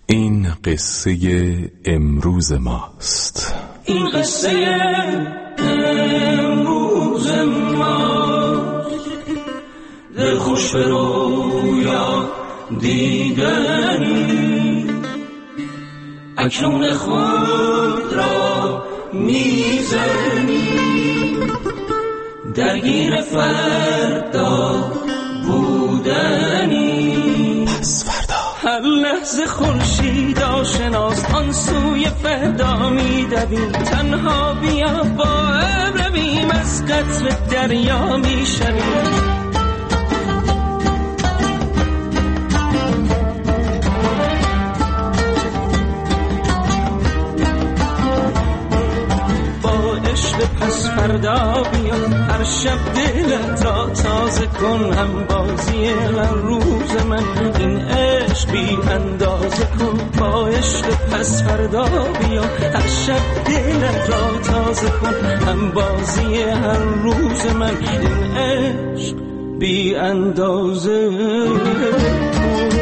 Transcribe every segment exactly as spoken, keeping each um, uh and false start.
این قصه امروز ماست. این قصه امروز ماست. دل خوش به رویا دیدنی، اکنون خود را میزنی، درگیر فردا بودنی. پس فردا هر لحظه خورشید آشناس، آن سوی فردا میدویم. تنها بیا با ابر رویم، از قطر دریا میشویم. پس فردا بیا، هر شب دلت را تازه کن. هم بازی من روز من، این عشق بی اندازه کن. با عشق پس فردا بیا، هر شب دلت را تازه کن. هم بازی هر روز من، این عشق بی اندازه کن.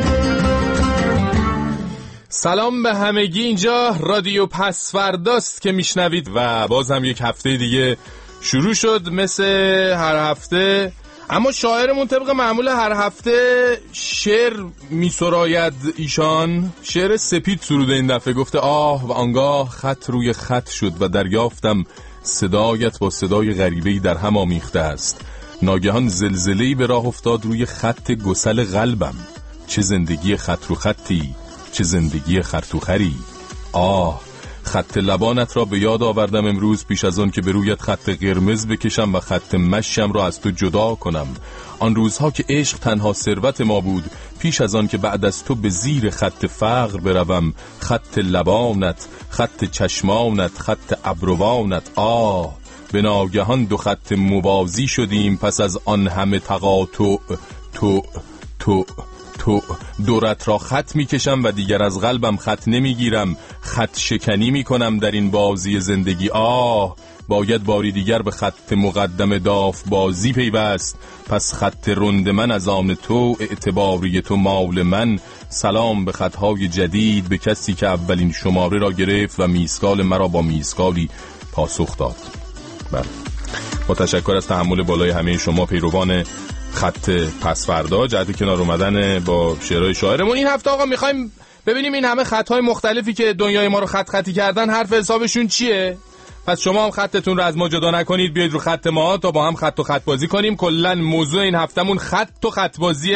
سلام به همگی، اینجا رادیو پس فرداست که میشنوید و باز هم یک هفته دیگه شروع شد مثل هر هفته. اما شاعرمون طبق معمول هر هفته شعر میسراید. ایشان شعر سپید سروده این دفعه. گفته آه و آنگاه خط روی خط شد و دریافتم صدایت با صدای غریبه‌ای در هم آمیخته است. ناگهان زلزله‌ای به راه افتاد روی خط گسل قلبم. چه زندگی خط رو خطی، چه زندگی خرطوخری. آه، خط لبانت را به یاد آوردم امروز، پیش از آن که به رویت خط قرمز بکشم و خط مشم را از تو جدا کنم. آن روزها که عشق تنها ثروت ما بود، پیش از آن که بعد از تو به زیر خط فقر بروم. خط لبانت، خط چشمانت، خط ابروانت. آه، به ناگهان دو خط موازی شدیم. پس از آن همه تقاطع تو تو تو دورت را خط میکشم و دیگر از قلبم خط نمیگیرم. خط شکنی میکنم در این بازی زندگی. آه، باید باری دیگر به خط مقدم داف بازی پیوست. پس خط رند من از آن تو، اعتباری تو مال من. سلام به خطهای جدید، به کسی که اولین شماره را گرفت و میسکال مرا با میسکالی پاسخ داد. بله، با تشکر از تحمل بالای همه شما پیروان خط پس فردا، جهت کنار اومدن با شعرهای شاعرمون. این هفته آقا میخوایم ببینیم این همه خطهای مختلفی که دنیای ما رو خط خطی کردن حرف حسابشون چیه. پس شما هم خطتون رو از ما جدا نکنید، بیاید رو خط ما تا با هم خط و خط بازی کنیم. کلن موضوع این هفتمون خط و خط بازیه.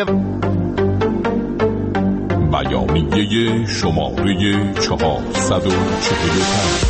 بیانیه شماره چهارصد و چهل و پنج.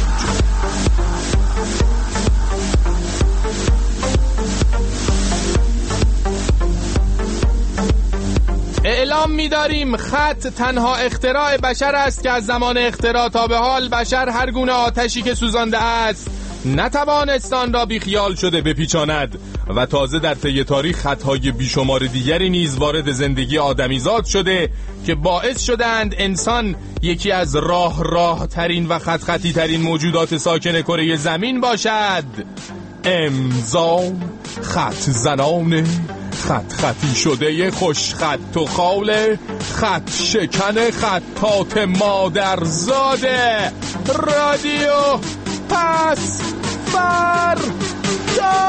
اعلام می‌داریم خط تنها اختراع بشر است که از زمان اختراع تا به حال بشر هر گونه آتشی که سوزانده است نتوانست آن را بیخیال شده بپیچاند و تازه در طی تاریخ خطهای بیشمار دیگری نیز وارد زندگی آدمیزاد شده که باعث شدند انسان یکی از راه راه ترین و خط خطی ترین موجودات ساکن کره زمین باشد. امضا خط زنان خط خطی شده خوش خط و خاله، خط شکن خطات مادرزاده. رادیو پس فردا.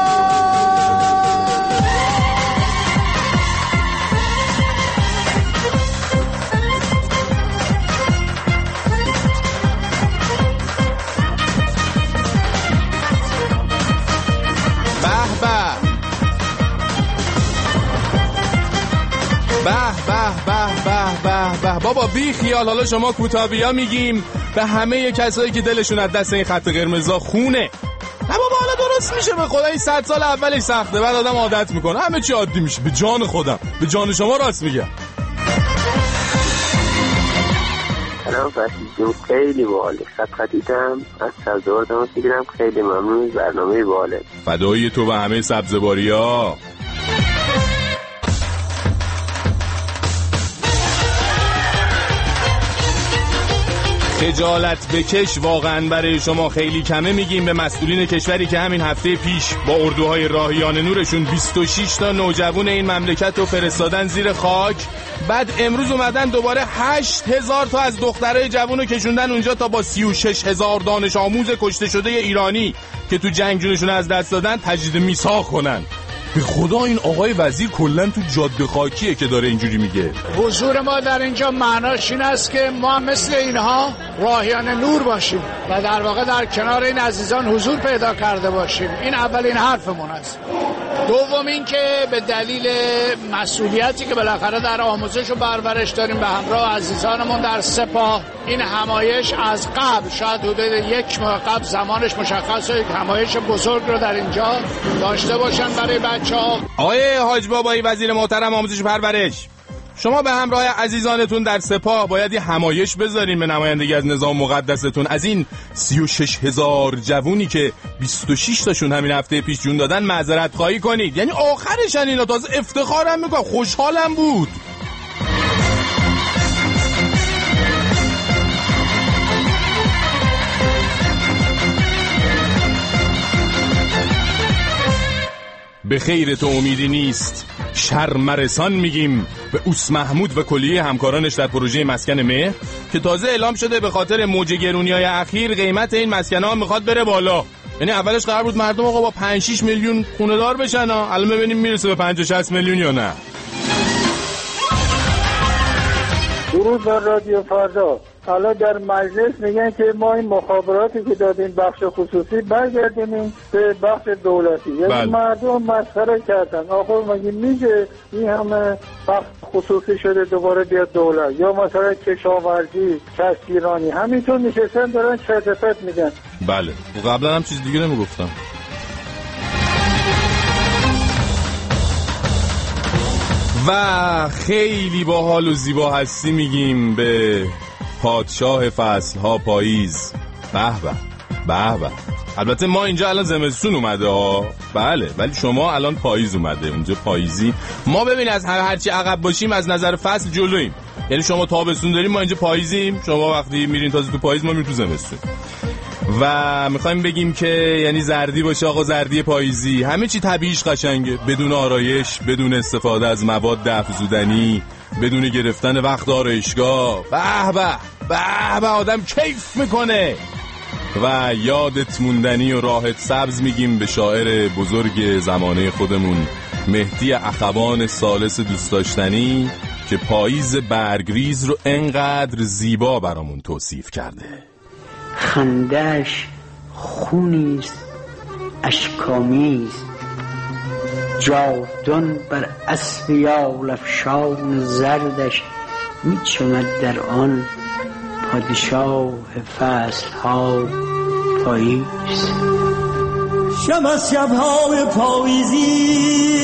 به به به به به به بابا بی خیال. حالا شما کوتابیا میگیم به همه کسایی که دلشون از دست این خط قرمزا خونه. نه بابا حالا درست میشه، به خدا این صد سال اولش سخته، بعد آدم عادت میکنه، همه چی عادی میشه. به جان خودم، به جان شما راست میگم. سلام فرشید، خیلی باحاله. خط خطیتم از سبزوار تماس میگیرم. خیلی ممنون، برنامه باحاله. فدای تو و همه سبزواریا. خجالت بکش واقعا برای شما خیلی کمه میگیم به مسئولین کشوری که همین هفته پیش با اردوهای راهیان نورشون بیست و شش تا نوجوان این مملکت رو فرستادن زیر خاک. بعد امروز اومدن دوباره هشت هزار تا از دخترای جوون رو کشوندن اونجا تا با سی و شش هزار دانش آموز کشته شده ایرانی که تو جنگ جونشون از دست دادن تجدید میثاق کنن. به خدا این آقای وزیر کلن تو جاده خاکیه که داره اینجوری میگه. حضور ما در اینجا معناش این است که ما مثل اینها راهیان نور باشیم و در واقع در کنار این عزیزان حضور پیدا کرده باشیم. این اولین حرفمون است. دوم این که به دلیل مسئولیتی که بالاخره در آموزش و پرورش داریم به همراه عزیزانمون در سپاه، این همایش از قبل شاید حدود یک ماه قبل زمانش مشخصه یک همایش بزرگ رو در اینجا داشته باشن برای بچه‌ها. آقای حاج بابایی وزیر محترم آموزش و پرورش، شما به همراه عزیزانتون در سپاه باید یه همایش بذارین به نمایندگی از نظام مقدستون از این سی و شش هزار جوونی که بیست و شش تاشون همین هفته پیش جون دادن معذرت خواهی کنید. یعنی آخرشن اینا، تازه افتخارم میکنم، خوشحالم بود. به خیر تو امیدی نیست، شرمرسان میگیم به اوس محمود و کلیه همکارانش در پروژه مسکن مهر که تازه اعلام شده به خاطر موج گرونی‌های اخیر قیمت این مسکن‌ها میخواد بره بالا. یعنی اولش قرار بود مردم آقا با پنج شش میلیون خونه دار بشن، الان ببینیم میرسه به پنجاه شصت میلیون یا نه. درود بر رادیو فردا. حالا در مجلس میگن که ما این مخابراتی که دادیم بخش خصوصی برگردیم به بخش دولتی. یعنی بل. مردم مسخره کردن. آخر مگه میگه این همه بخش خصوصی شده دوباره بیاد دولت؟ یا مثلا کشاورزی، کشتیرانی همینطور نشستن دارن چرت و پرت میگن. بله قبلا هم چیز دیگه نمیگفتم. و خیلی باحال و زیبا هستی میگیم به پادشاه فصلها پاییز. به به به به. البته ما اینجا الان زمستون اومده ها، بله، ولی شما الان پاییز اومده اونجا پاییزی. ما ببین از هر هرچی عقب باشیم از نظر فصل جلویم. یعنی شما تابستون داریم ما اینجا پاییزیم، شما وقتی میرین تازه تو پاییز ما میریم تو زمستون. و میخوایم بگیم که یعنی زردی باشه آقا، زردی پاییزی، همه چی طبیعیش قشنگه، بدون آرایش، بدون استفاده از مواد افزودنی، بدون گرفتن وقت آرایشگاه. به به به به، آدم کیف میکنه. و یادت موندنی و راحت سبز میگیم به شاعر بزرگ زمانه خودمون مهدی اخوان ثالث دوست داشتنی که پاییز برگریز رو انقدر زیبا برامون توصیف کرده. خندش خونیست اشکامیز، جاودان بر اسب یال افشان زردش میچمد در آن پادشاه فصل ها پاییز. شب از شبهای پاییزی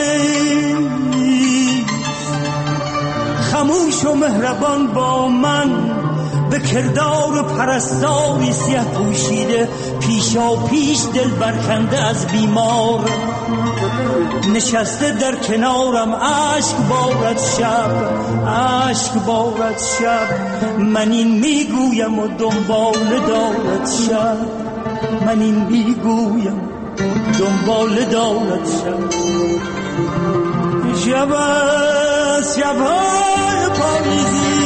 خموش و مهربان با من، به کردار پرستاری سیه پوشیده پیشا پیش دل برکنده از بیمار، نشسته در کنارم عشق بارد شب، عشق بارد شب، من این میگویم و دنبال دارد شب، من این میگویم دنبال دارد شب. شب از شبهای پاییزی،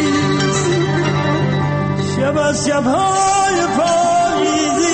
شب از شبهای پاییزی.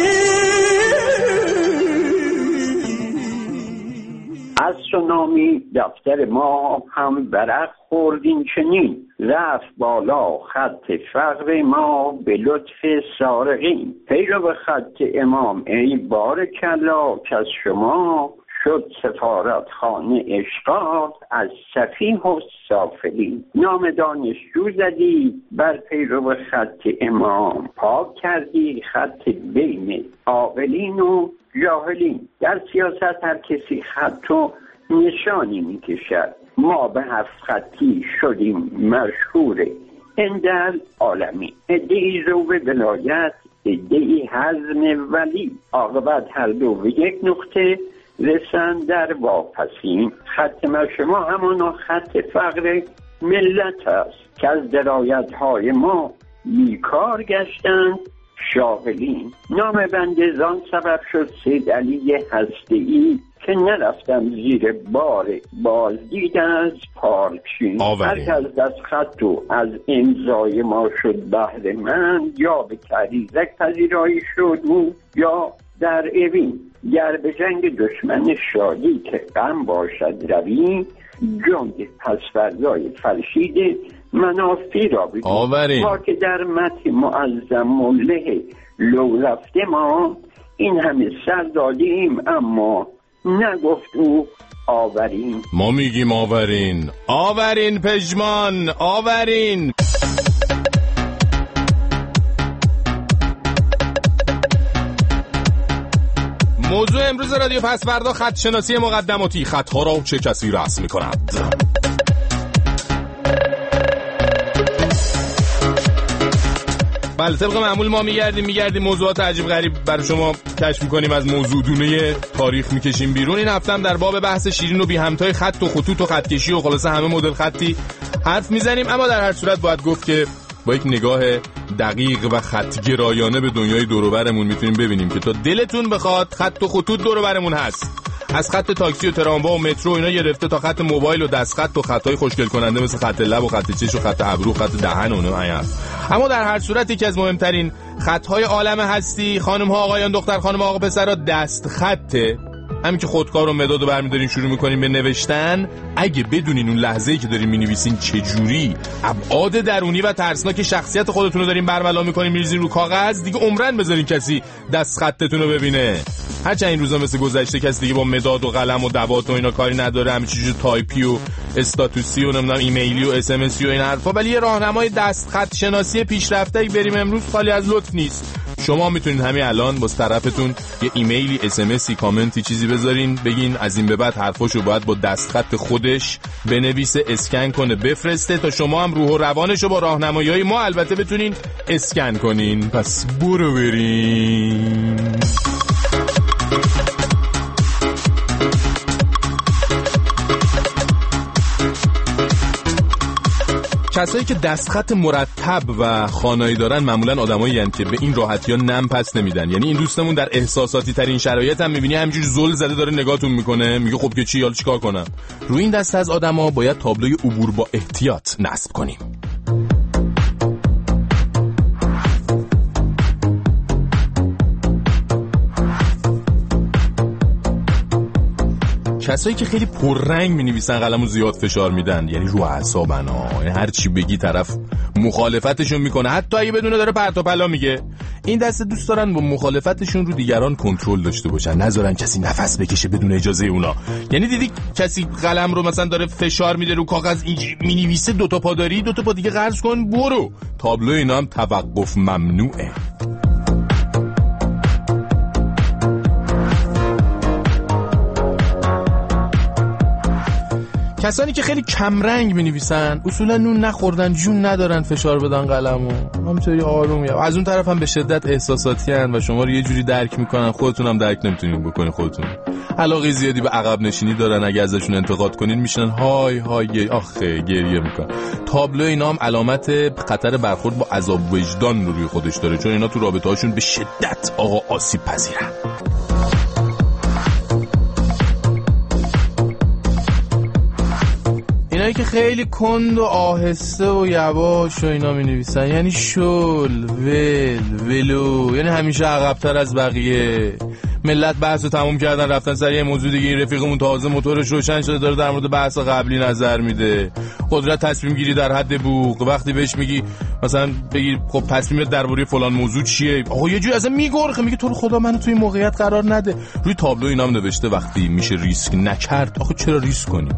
از سونامی دفتر ما هم برق خوردین چنین، رفت بالا خط فقر ما به لطف سارقین. پیرو به خط امام ای بارکلا که از شما شد سفارت خانه اشغال از سفیه و سافلین. نام دانشجو زدی بر پیرو خط امام، پاک کردی خط بین عاقلین و جاهلین. در سیاست هر کسی خط و نشانی میکشد، ما به هفت خطی شدیم مشهور اندل عالمی. ادعی رو به ولایت، ادعی حزم ولی، عاقبت هر دو به یک نقطه رسن در واپسین. خط ما شما همانا خط فقر ملت است که از درایت های ما بیکار گشتند شاغلین. نام بنده زان سبب شد سید علی هسته‌ای که نرفتم زیر بار بازدید از پارچین. هر از دست خط و از امضای ما شد بهره مند، یا به کنیزک پذیرایی شد او یا در اوین. گر به جنگ دشمن شادی که غم باشد روی، جنگ پس فردای فرشید منافی را بگو. تا که در مت معظم مله لو رفته ما، این همه سر دادیم اما نگفت او آورین. ما میگیم آورین، آورین پژمان، آورین. موضوع امروز رادیو پس فردا خط شناسی مقدماتی. خطها را چه کسی رسم می‌کند؟ بله، طبق معمول ما میگردیم میگردیم موضوعات عجیب غریب برای شما کشف میکنیم، از موضوع دونه تاریخ میکشیم بیرون. این هفته هم در باب بحث شیرین و بی همتای خط و خطوط و خطکشی و خلاصه همه مدل خطی حرف میزنیم. اما در هر صورت باید گفت که با یک نگاه دقیق و خطگرایانه به دنیای دور و برمون میتونیم ببینیم که تا دلتون بخواد خط و خطوط دور و برمون هست. از خط تاکسی و تراموا و مترو اینا گرفته تا خط موبایل و دستخط و خطای خوشگل کننده مثل خط لب و خط چش و خط ابرو، خط دهن و اونها هست. اما در هر صورت یکی از مهمترین خطهای عالم هستی، خانم ها آقایان، دختر خانم ها آقا پسرا، دست خطه. همین که خودکار و مداد رو برمی‌دارین شروع می‌کنین به نوشتن، اگه بدونین اون لحظه‌ای که دارین می‌نویسین چجوری ابعاد درونی و ترسناک شخصیت خودتون رو دارین برملا می‌کنین می‌ریزین رو کاغذ، دیگه عمرن بذارین کسی دست خطتون رو ببینه. هرچند این روزا مثل گذشته کسی دیگه با مداد و قلم و دوات و اینا کاری نداره، همین چیزی تایپی و استاتوسی و نمیدونم ایمیلی و اس ام اسی و این حرفا، ولی یه راهنمای دست خط شناسی پیشرفته‌ای بریم امروز خالی از لطف نیست. شما میتونید همین الان با طرفتون یه ایمیلی، اس ام اسی، کامنتی چیزی بذارین، بگین از این به بعد حرفاشو باید با دستخط خودش بنویسه، اسکن کنه، بفرسته تا شما هم روح و روانشو با راهنمایی‌های ما البته بتونین اسکن کنین. پس برو بریم. کسایی که دستخط مرتب و خانایی دارن معمولا آدمایی هستن که به این راحتی ها نم پس نمیدن. یعنی این دوستمون در احساساتی ترین شرایط هم میبینی همینجوری زل زده داره نگاهتون میکنه، میگه خب که چی، حالا چیکار کنم؟ روی این دسته از آدما باید تابلوی عبور با احتیاط نصب کنیم. کسایی که خیلی پررنگ می‌نویسن، قلمو زیاد فشار میدن، یعنی رو اعصابن ها، یعنی هر چی بگی طرف مخالفتشون میکنه، حتی اگه بدونه داره پرت و پلا میگه. این دسته دوست دارن با مخالفتشون رو دیگران کنترل داشته باشن، نذارن کسی نفس بکشه بدون اجازه اونا. یعنی دیدی کسی قلم رو مثلا داره فشار میده رو کاغذ، اینجوری مینویسه، دو تا پا داری، دو تا پا دیگه قرض کن برو. تابلو اینا هم توقف ممنوعه. کسانی که خیلی کم رنگ می‌نویسن اصولا نون نخوردن، جون ندارن فشار بدن قلمو، همینطوری آروم. از اون طرف هم به شدت احساساتی ان و شما رو یه جوری درک میکنن خودتون هم درک نمیتونین بکنین خودتون. علاقه زیادی به عقب نشینی دارن، اگه ازشون انتقاد کنین میشن های های آخه گریه میکنن. تابلو اینا هم علامت خطر برخورد با عذاب وجدان رو روی خودش داره، چون اینا تو رابطه‌هاشون به شدت آقا آسیب پذیرن. اینایی که خیلی کند و آهسته و یواش و اینا می نویسن، یعنی شل ول ولو، یعنی همیشه عقب‌تر از بقیه. ملت بحثو تموم کردن رفتن سر یه موضوع دیگه، این رفیقمون تازه موتورش روشن شده داره در مورد بحث قبلی نظر میده. قدرت تصمیم گیری در حد بوق، وقتی بهش میگی مثلا بگی خب تصمیمت درباره فلان موضوع چیه، آقا یه جوری اصلا میگرخه، میگه تو رو خدا منو توی موقعیت قرار نده. روی تابلو اینام نوشته وقتی میشه ریسک نکرد، آخه چرا ریسک کنی؟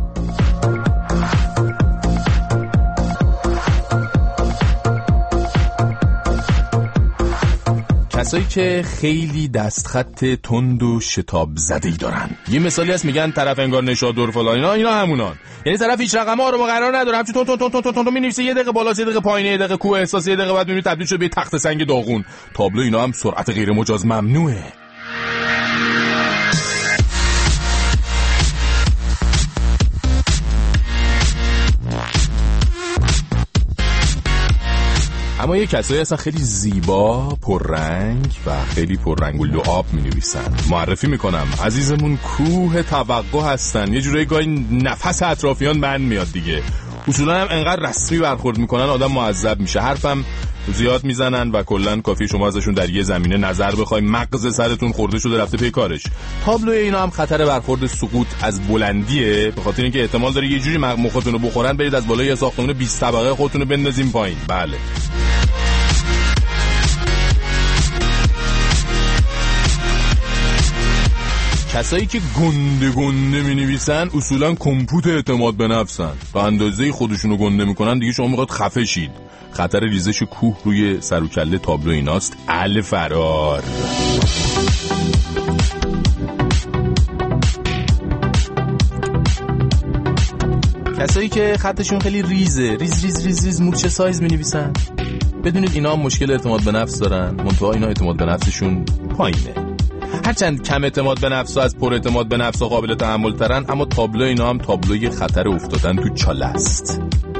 کسایی که خیلی دستخط تند و شتاب زده‌ای دارن. یه مثالی هست میگن طرف انگار نشادور فلان، اینا اینا همونان. یعنی طرف هیچ رقم آروم قرار نداره، همچون تون تون تون تون تون می‌نویسه، یه دقیقه بالا، یه دقیقه پایین، یه دقیقه کوه احساس، یه دقیقه بعد می‌بینی تبدیل شده به تخت سنگ داغون. تابلو اینا هم سرعت غیر مجاز ممنوعه. اما یه کسایی اصلا خیلی زیبا، پررنگ و خیلی پررنگ و لعاب می‌نویسن. معرفی میکنم عزیزمون کوه توقع هستن. یه جورایی گاهی نفس اطرافیان بند میاد دیگه. اصولا هم انقدر رسمی برخورد میکنن آدم معذب میشه. حرفم زیاد میزنن و کلا کافی شما ازشون در یه زمینه نظر بخوای مغز سرتون خورده شده رفته پی کارش. تابلوی اینا هم خطر برخورد سقوط از بلندیه، به خاطر اینکه احتمال داره یه جوری مختون رو بخورن برید از بالای ساختمون بیست طبقه خودتون رو بندازین پایین. بله. کسایی که گنده گنده می نویسن اصولا کمپوت اعتماد به نفسن. به اندازه خودشونو گنده میکنن دیگه شما میخواد خفه شید. خطر ریزش کوه روی سر و کله تابلو ایناست. ال فرار. کسایی که خطشون خیلی ریزه، ریز ریز ریز ریز مورچه سایز می نویسن، بدونید اینا مشکل اعتماد به نفس دارن. منتها اینا اعتماد به نفسشون پایینه. هرچند کم اعتماد به نفس و از پر اعتماد به نفس و قابل تحمل ترن، اما تابلو اینا هم تابلوی خطر افتادن تو چاله است.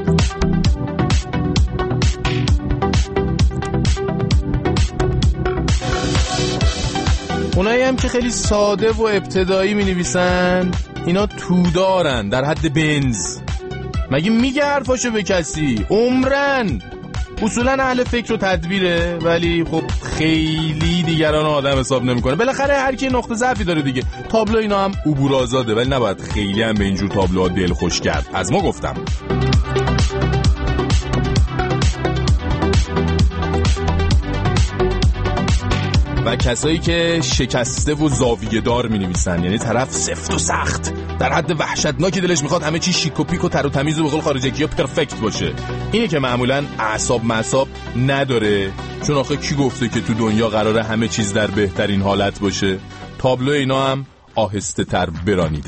اونایی هم که خیلی ساده و ابتدایی می نویسن اینا تودارن در حد بنز. مگه میگه حرفاشو به کسی؟ عمرن. اصولا اهل فکر و تدبیره ولی خب خیلی دیگران آدم حساب نمیکنه. بالاخره هر کی نقطه ضعفی داره دیگه. تابلو اینا هم عبور آزاده ولی نباید خیلی هم به اینجور تابلوها دل خوش کرد. از ما گفتم. و کسایی که شکسته و زاویه دار می نویسن، یعنی طرف سفت و سخت در حد وحشتناکی دلش میخواد همه چی شیک و پیک و تر و تمیز و به قول خارجی‌ها پرفکت باشه. اینه که معمولا اعصاب معصاب نداره، چون آخه کی گفته که تو دنیا قراره همه چیز در بهترین حالت باشه. تابلو اینا هم آهسته تر برانیده.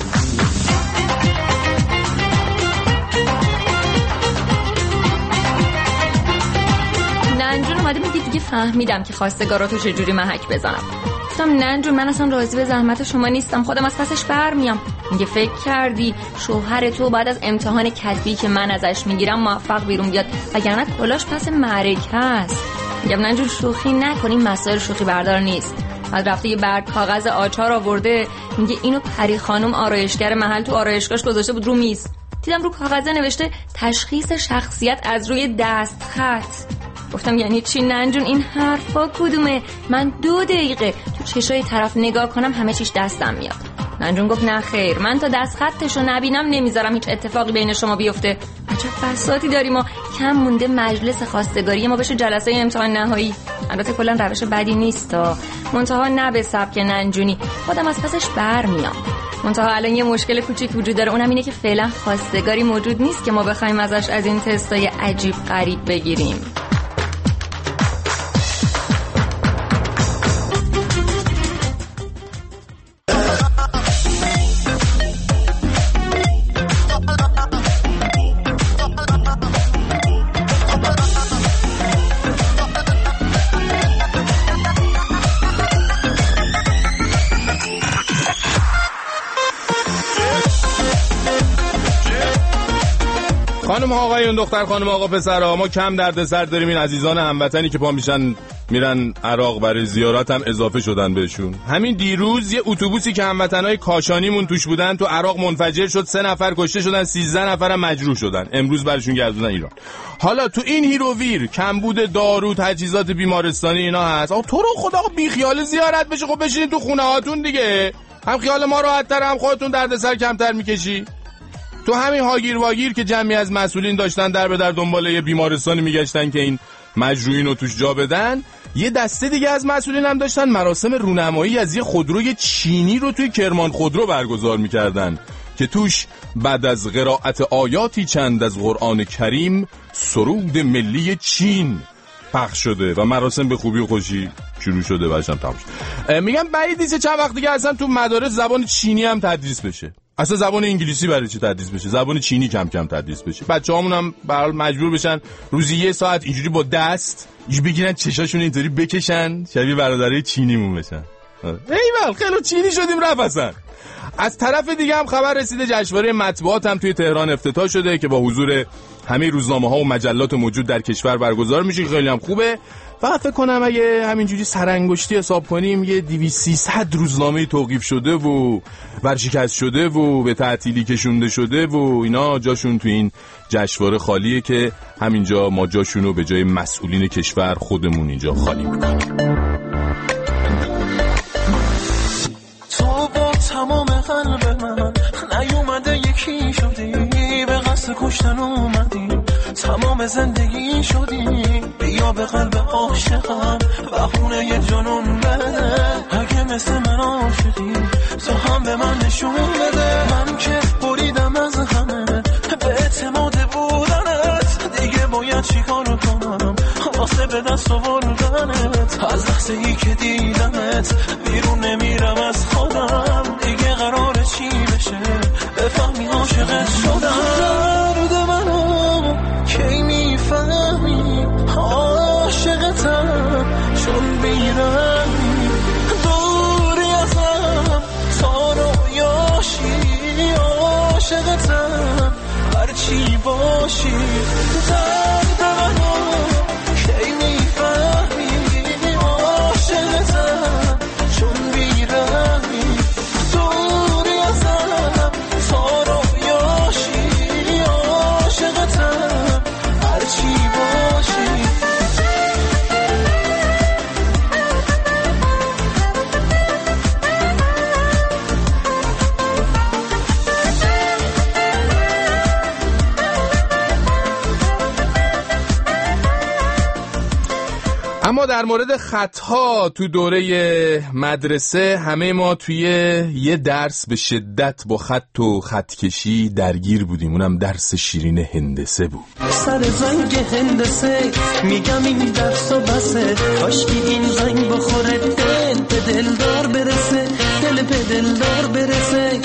ننجون اومده میگه دیگه فهمیدم که خواستگاراتو چجوری محک بزنم. گفتم ننجون من اصلا راضی به زحمت شما نیستم، خودم از پسش برمیام. میگه فکر کردی شوهر تو بعد از امتحان کتبی که من ازش میگیرم موفق بیرون بیاد، وگرنه کلاش پس معرکه است. میگم ننجون شوخی نکنی، مسائل شوخی بردار نیست. بعد رفته یه برگ کاغذ آچار آورده، میگه اینو پری خانم آرایشگر محل تو آرایشگاهش گذاشته بود رو میز. دیدم رو کاغذ نوشته تشخیص شخصیت از روی دست خط. گفتم یعنی چی ننجون این حرفا کدومه؟ من دو دقیقه تو چشای طرف نگاه کنم همه چیش دستم میاد. ننجون گفت نه خیر، من تا دست خطشو نبینم نمیذارم هیچ اتفاقی بین شما بیفته. چه فساتی داریم ما، کم مونده مجلس خواستگاری ما بشه جلسه امتحان نهایی. البته کلا روش بدی نیست تا منتها نه به سبک ننجونی، خودم از پسش برمیام. منتها الان یه مشکل کوچیک وجود داره، اونم اینه که فعلا خواستگاری موجود نیست که ما بخوایم ازش از این تستای عجیب غریب بگیریم. خانم آقایون، دختر خانم آقا پسرها، ما کم دردسر داریم. این عزیزان هموطنی که پا میشن میرن عراق برای زیارت هم اضافه شدن بهشون. همین دیروز یه اتوبوسی که هموطنای کاشانیمون توش بودن تو عراق منفجر شد، سه نفر کشته شدن، سیزده نفرم مجروح شدن. امروز برشون گردوندن ایران. حالا تو این هیروویر کمبود دارو، تجهیزات بیمارستانی اینا هست. آقا تو رو خدا بی خیال زیارت بشه، خب بشینید تو خونه هاتون دیگه. هم خیال ما راحت‌تر، هم خودتون دردسر کمتر میکشی. تو همین هاگیر واگیر که جمعی از مسئولین داشتن در به در دنبال یه بیمارستانی میگشتن که این مجروحین رو توش جا بدن، یه دسته دیگه از مسئولین هم داشتن مراسم رونمایی از یه خودروی چینی رو توی کرمان خودرو برگزار میکردن که توش بعد از قرائت آیاتی چند از قرآن کریم سرود ملی چین پخش شده و مراسم به خوبی و خوشی شروع شده و هم تموم شد. میگم بعید نیست چند وقت دیگه اصلا تو مدارس زبان چینی هم تدریس بشه. اصلا زبان انگلیسی برای چی تدریس بشه؟ زبان چینی کم کم تدریس بشه. بچه‌هامون هم به هر حال مجبور بشن روزی یه ساعت اینجوری با دست اینجوری بگیرن چشاشون اینطوری بکشن، شبیه برادرای چینیمون بشن. ایول خیلی چینی شدیم رفسن. از طرف دیگه هم خبر رسیده جشنواره مطبوعات هم توی تهران افتتاح شده که با حضور همه روزنامه ها و مجلات موجود در کشور برگزار میشه. خیلی هم خوبه. فقط فکر کنم اگه همینجوری سرانگشتی حساب کنیم یه دویست سیصد روزنامه توقیف شده و ورشکست شده و به تعطیلی کشونده شده و اینا جاشون تو این جشنواره خالیه که همینجا ما جاشونو به جای مسئولین کشور خودمون اینجا خالی میکنیم. تو با تمام قلب من نیومده یکی شدی، به قصد کشتن اومدی، تمام زندگی شدی، بیا به قلب عاشقم بهونه یه جنون بده، اگه مثل من عاشقی تو هم به من نشون بده. من که بریدم از همه به اعتماد بودنت، دیگه باید چی کار کنم واسه به دست آوردنت. از لحظه ای که دیدمت بیرون نمیرم از خودم، دیگه قراره چی بشه بفهمی عاشقت شدم. درد منو کی میفهمی عاشقتم، چون بیرمی دوری ازم تا رویاشی، عاشقتم هرچی باشی. درد منو کی میفهمی عاشقتم، چون بیرمی دوری ازم تا رویاشی، عاشقتم هرچی باشی. اما در مورد خطها تو دوره مدرسه همه ما توی یه درس به شدت با خط و خطکشی درگیر بودیم. اونم درس شیرین هندسه بود. سر زنگ هندسه میگم این درس و بسه، کاشکی این زنگ بخوره دل به دلدار برسه، دل به دلدار برسه.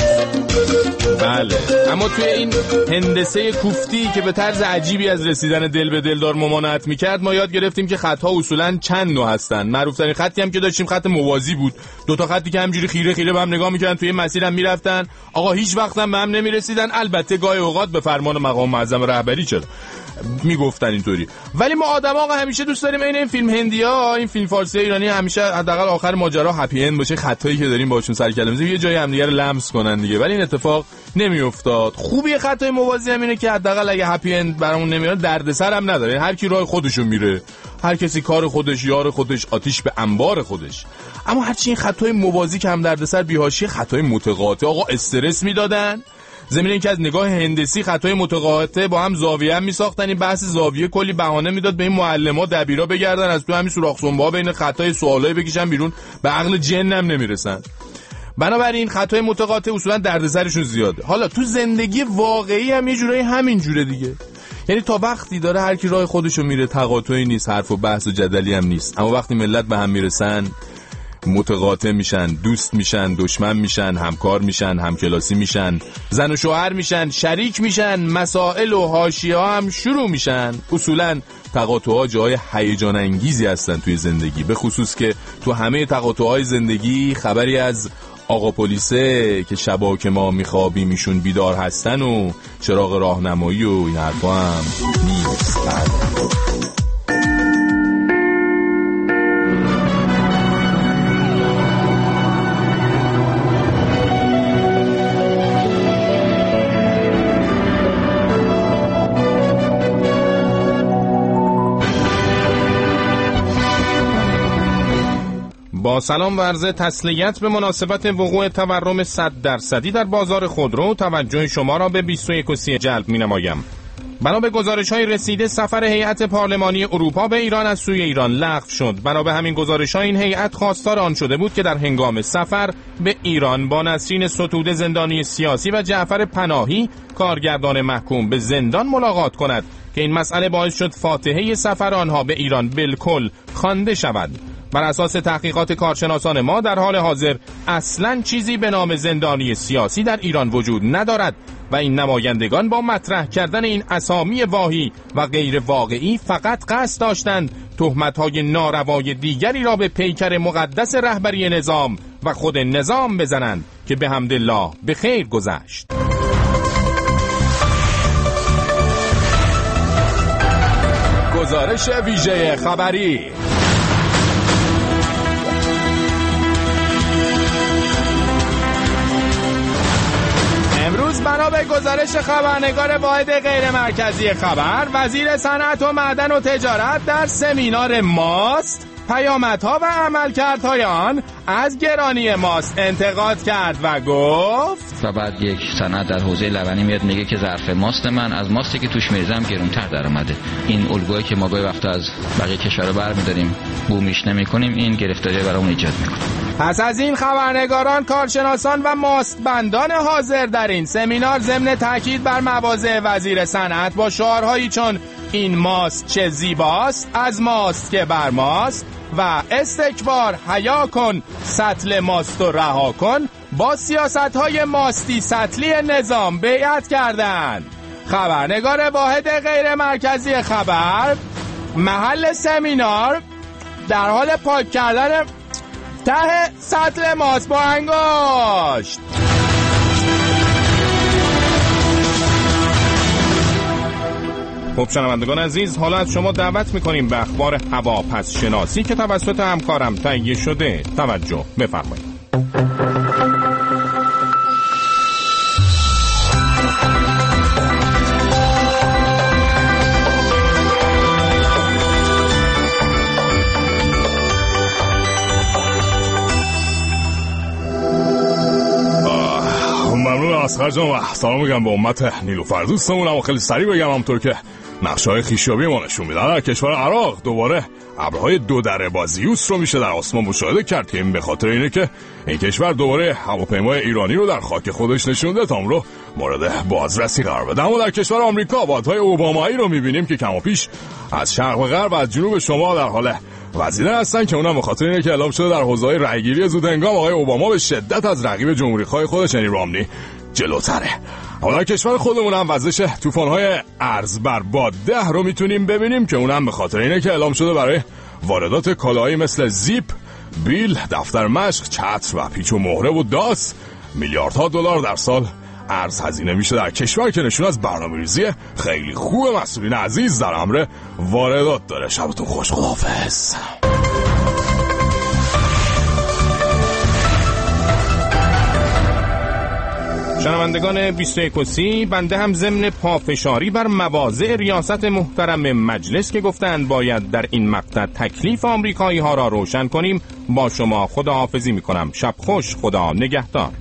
بله، اما توی این هندسه کوفتی که به طرز عجیبی از رسیدن دل به دلدار ممانعت میکرد، ما یاد گرفتیم که خطها اصولاً چند نوع هستن. معروف‌ترین خطی هم که داشتیم خط موازی بود. دو تا خطی که همجوری خیره خیره به هم نگاه میکردن، توی مسیر هم میرفتن. آقا هیچ وقت هم به هم نمیرسیدن، البته گاهی اوقات به فرمان مقام معظم رهبری چرا میگفتن اینطوری. ولی ما آدما آقا همیشه دوست داریم این این فیلم هندی‌ها، این فیلم فارسی ایرانی همیشه حداقل آخر ماجرا هپی اند باشه، خطایی که داریم باشون سر کله می‌زنیم یه جایی همدیگه رو لمس کنن دیگه. ولی این اتفاق نمیافتاد. خوبی خطای موازی هم اینه که حداقل اگه هپی اند برامون نمیاد دردسر هم نداره، هر کی راه خودشو میره، هر کسی کار خودش، یار خودش، آتیش به انبار خودش. اما هرچی این خطای موازی که هم دردسر بی‌حاشیه، خطای متقاطع آقا استرس میدادن. زمین این که از نگاه هندسی خطای متقاطع با هم زاویه هم میساختن. این بحث زاویه کلی بهانه میداد به این معلم‌ها دبیرا بگردن از تو همین سوراخ سنبه‌ها بین خطای سوالای بکشن بیرون، به عقل جن هم نمیرسن. بنابراین خطای متقاطع اصولا دردسرشون زیاده. حالا تو زندگی واقعی هم یه جورایی همین جوره دیگه. یعنی تا وقتی داره هر کی راه خودشو میره تقاطعی نیست، حرف و بحث و جدلی هم نیست. اما وقتی ملت به هم میرسن متقاطع میشن، دوست میشن، دشمن میشن، همکار میشن، همکلاسی میشن، زن و شوهر میشن، شریک میشن، مسائل و حاشیه ها هم شروع میشن. اصولا تقاطع ها جای هیجان انگیزی هستن توی زندگی، به خصوص که تو همه تقاطع های زندگی خبری از آقا پلیسه که شبا که ما میخوابیم میشون بیدار هستن و چراغ راهنمایی و این حرفا هم نیست. با سلام و عرض تسلیت به مناسبت وقوع تورم صد درصدی در بازار خودرو، توجه شما را به بیست و یک و سی جلب می نمایم. بنا به گزارش‌های رسیده، سفر هیئت پارلمانی اروپا به ایران از سوی ایران لغو شد. بنا به همین گزارش‌ها این هیئت خواستار آن شده بود که در هنگام سفر به ایران با نسرین ستوده زندانی سیاسی و جعفر پناهی کارگردان محکوم به زندان ملاقات کند که این مسئله باعث شد فاتحه سفر آنها به ایران بالکل خوانده شود. بر اساس تحقیقات کارشناسان ما در حال حاضر اصلاً چیزی به نام زندانی سیاسی در ایران وجود ندارد و این نمایندگان با مطرح کردن این اسامی واهی و غیر واقعی فقط قصد داشتند تهمت‌های ناروای دیگری را به پیکر مقدس رهبری نظام و خود نظام بزنند که به حمدالله به خیر گذشت. گزارش ویژه خبری. امروز بنا به گزارش خبرنگار واحد غیر مرکزی خبر، وزیر صنعت و معدن و تجارت در سمینار ماست پیامدها و عملکردهای آن از گرانی ماست انتقاد کرد و گفت و بعد یک صنعت در حوزه لبنی میاد میگه که ظرف ماست من از ماستی که توش میریزم گرونتر در اومده. این الگویی که ما گاهی وقتا از بقیه کشورها برمی‌داریم بومیش نمی‌کنیم، این گرفتاری برامون ایجاد می‌کنه. پس از این خبرنگاران، کارشناسان و ماستبندان حاضر در این سمینار ضمن تاکید بر مواضع وزیر صنعت با شعارهایی چون این ماست چه زیباست، از ماست که بر ماست و استکبار حیا کن، سطل ماست و رها کن با سیاست‌های ماستی سطلی نظام بیعت کردند. خبرنگار واحد غیر مرکزی خبر محل سمینار در حال پاک کردن ته سطل ماست با انگشت. خب شنوندگان عزیز، حالا از شما دعوت میکنیم به اخبار هواپس شناسی که توسط همکارم تهیه شده. توجه بفرمایید. ممنون اصغر جان و سلام میگم به امت نیلوفر دوستمون. اما خیلی سریع بگم همونطور که نقشه‌های خویشیابی ما نشون میدن، در کشور عراق دوباره ابرهای دو دره بازیوس رو میشه در آسمان مشاهده کرد. این به خاطر اینه که این کشور دوباره هواپیمای ایرانی رو در خاک خودش نشونده تا اون رو مورد بازرسی قرار بده. اما در کشور آمریکا بادهای اوبامایی رو میبینیم که کم و پیش از شرق و غرب و از جنوب شمال در حال وزیده هستن که اونم به خاطر اینه که اعلام شده در حوزه‌های رأیگیری زود هنگام آقای اوباما به شدت از رقیب جمهوری‌خواه خودش یعنی رامنی جلوتره. حالا در کشور خودمون هم وزش طوفان‌های ارز بر باد ده رو میتونیم ببینیم که اونم به خاطر اینه که اعلام شده برای واردات کالاهایی مثل زیپ، بیل، دفتر مشق، چتر و پیچ و مهره و داس میلیاردها دلار در سال ارز هزینه میشه در کشور که نشون از برنامه‌ریزی خیلی خوب مسئولین عزیز در امر واردات داره. شبتون خوش، خداحافظ. شنوندگان بیست و یک و سی، بنده هم ضمن پافشاری بر مواضع ریاست محترم مجلس که گفتند باید در این مقطع تکلیف آمریکایی ها را روشن کنیم با شما خداحافظی میکنم. شب خوش، خدا نگهدار.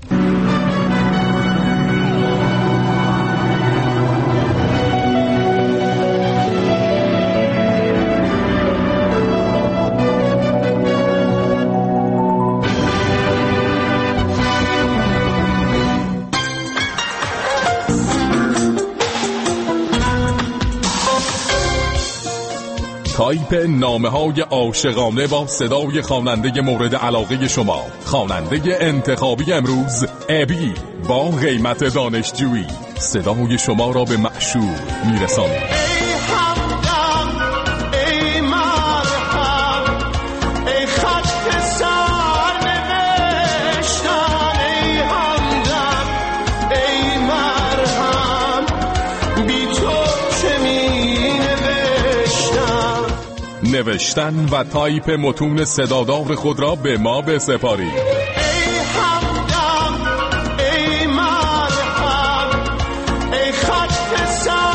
تایپ نامه‌های عاشقانه با صدای خواننده مورد علاقه شما. خواننده انتخابی امروز ابی با قیمت دانشجویی صدای شما را به معشوق میرساند. نوشتن و تایپ متون صدادار خود را به ما بسپارید. ای همدم، ای مرهم، ای خط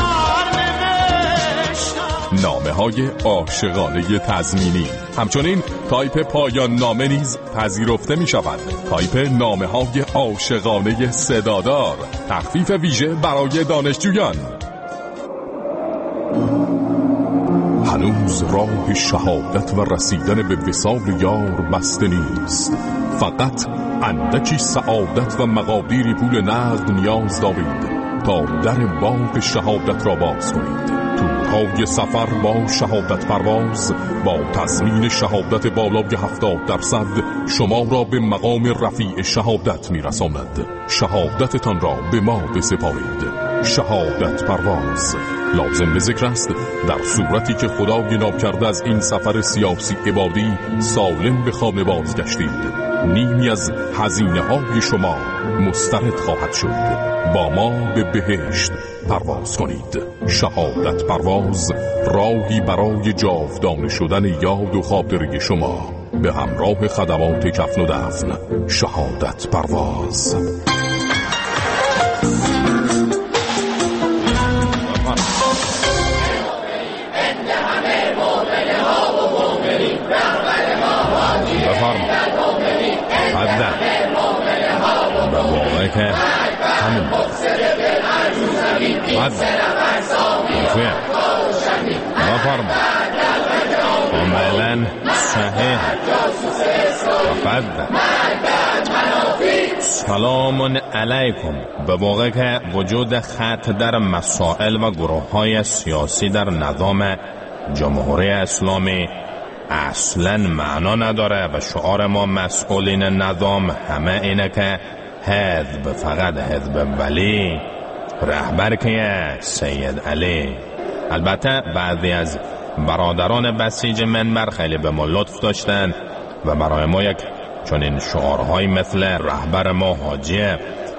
سرنوشتم. نامه های عاشقانه تضمینی. همچنین تایپ پایان نامه نیز پذیرفته می شود. تایپ نامه های عاشقانه صدادار. تخفیف ویژه برای دانشجویان. هنوز راه شهادت و رسیدن به وصال یار بسته نیست. فقط اندکی سعادت و مقادیری پول نقد نیاز دارید تا در باغ شهادت را باز کنید. تورهای سفر با شهادت پرواز با تضمین شهادت بالای هفتاد درصد شما را به مقام رفیع شهادت میرساند. شهادتتان را به ما بسپارید. شهادت پرواز. لازم به ذکر است در صورتی که خدای ناکرده از این سفر سیاسی عبادی سالم به خانه بازگشتید، نیمی از هزینه های شما مسترد خواهد شد. با ما به بهشت پرواز کنید. شهادت پرواز، راهی برای جاودانه شدن یاد و خاطره شما به همراه خدمات کفن و دفن. شهادت پرواز. به واقع که همین حد مفید بفرما کاملا صحیح. فقط سلام علیکم. به واقع که وجود خط در مسائل و گروه های سیاسی در نظام جمهوری اسلامی اصلا معنا نداره و شعار ما مسئولین نظام همه اینه که حزب، فقط حزب ولی، رهبر که سید علی. البته بعضی از برادران بسیج منبر خیلی به ما لطف داشتن و برای ما یک چنین شعارهایی مثل رهبر ما حاجیه،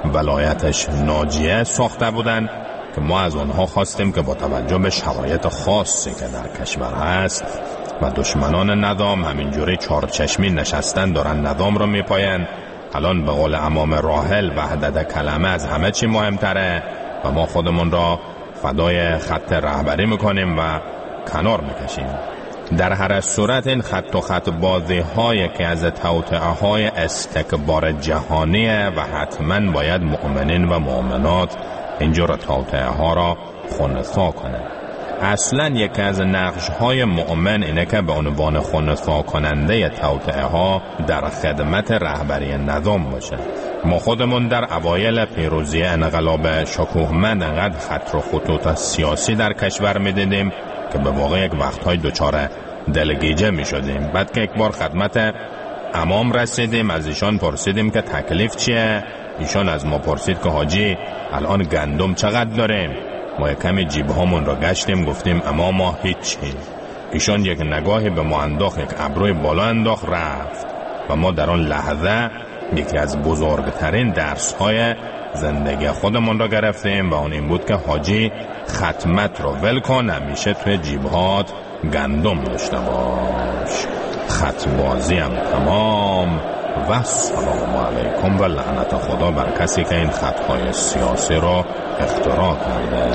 ولایتش ناجیه ساخته بودن که ما از آنها خواستیم که با توجه به شرایط خاصی که در کشور هست و دشمنان نظام همینجوری چارچشمی نشستن دارن نظام رو میپاین. الان به قول امام راحل وحدت کلمه از همه چی مهمتره و ما خودمون را فدای خط رهبری میکنیم و کنار میکشیم. در هر صورت این خط و خط بازی هایی که از توطئه های استکبار جهانیه و حتما باید مؤمنین و مؤمنات اینجور توطئه ها را خنثی کنند. اصلا یکی از نقش های مؤمن اینه که به عنوان خنثی کننده توطئه ها در خدمت رهبری نظام باشه. ما خودمون در اوایل پیروزی انقلاب شکوهمند انقدر خط و خطوط سیاسی در کشور میدیدیم که به واقع یک وقتهای دچار دلگیجه می شدیم. بعد که یک بار خدمت امام رسیدیم از ایشان پرسیدیم که تکلیف چیه. ایشان از ما پرسید که حاجی الان گندم چقدر داریم؟ ما یک کمی جیب هامون را گشتیم گفتیم اما ما هیچی. ایشان یک نگاهی به ما انداخت، یک ابروی بالا انداخت رفت و ما در آن لحظه یکی از بزرگترین درس های زندگی خودمون را گرفتیم و اون این بود که حاجی ختمت رو ول کن، همیشه توی جیبهات گندم داشته باش. خط بازی هم تمام و سلام علیکم و لعنت خدا بر کسی که این خطهای سیاسی را اختراع کرده.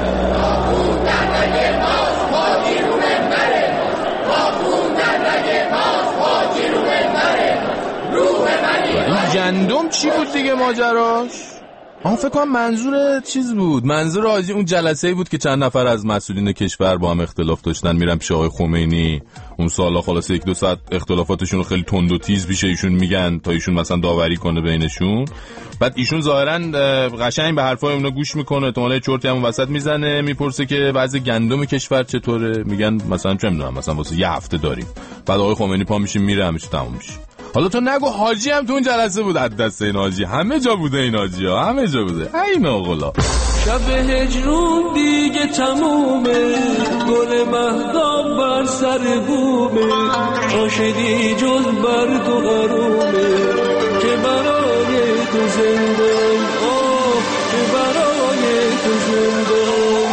و این گندم چی بود دیگه ماجراش؟ آن فکر کنم منظور چیز بود، منظور حاجی اون جلسه‌ای بود که چند نفر از مسئولین کشور با هم اختلاف داشتن میرن پیش آقای خمینی. اون سالا خلاصه یک دو ساعت اختلافاتشون رو خیلی تند و تیز پیش ایشون میگن تا ایشون مثلا داوری کنه بینشون. بعد ایشون ظاهرا قشنگ به حرفای اونا گوش میکنه، احتمالاً چرتی هم وسط میزنه، میپرسه که وضع گندم کشور چطوره. میگن مثلا چه میدونم مثلا واسه یه هفته داریم. بعد آقای خمینی پا میشه میره، همیشه تموم میشه. حالا تو نگو حاجی هم تو اون جلسه بود، از دست این حاجی همه جا بوده، این حاجی ها همه جا بوده. این آقلا شب هجرون دیگه تمومه، گل مهدام بر سر بومه، عاشقی جز برگ و غرومه که برای تو زندان، آه که برای تو زندان.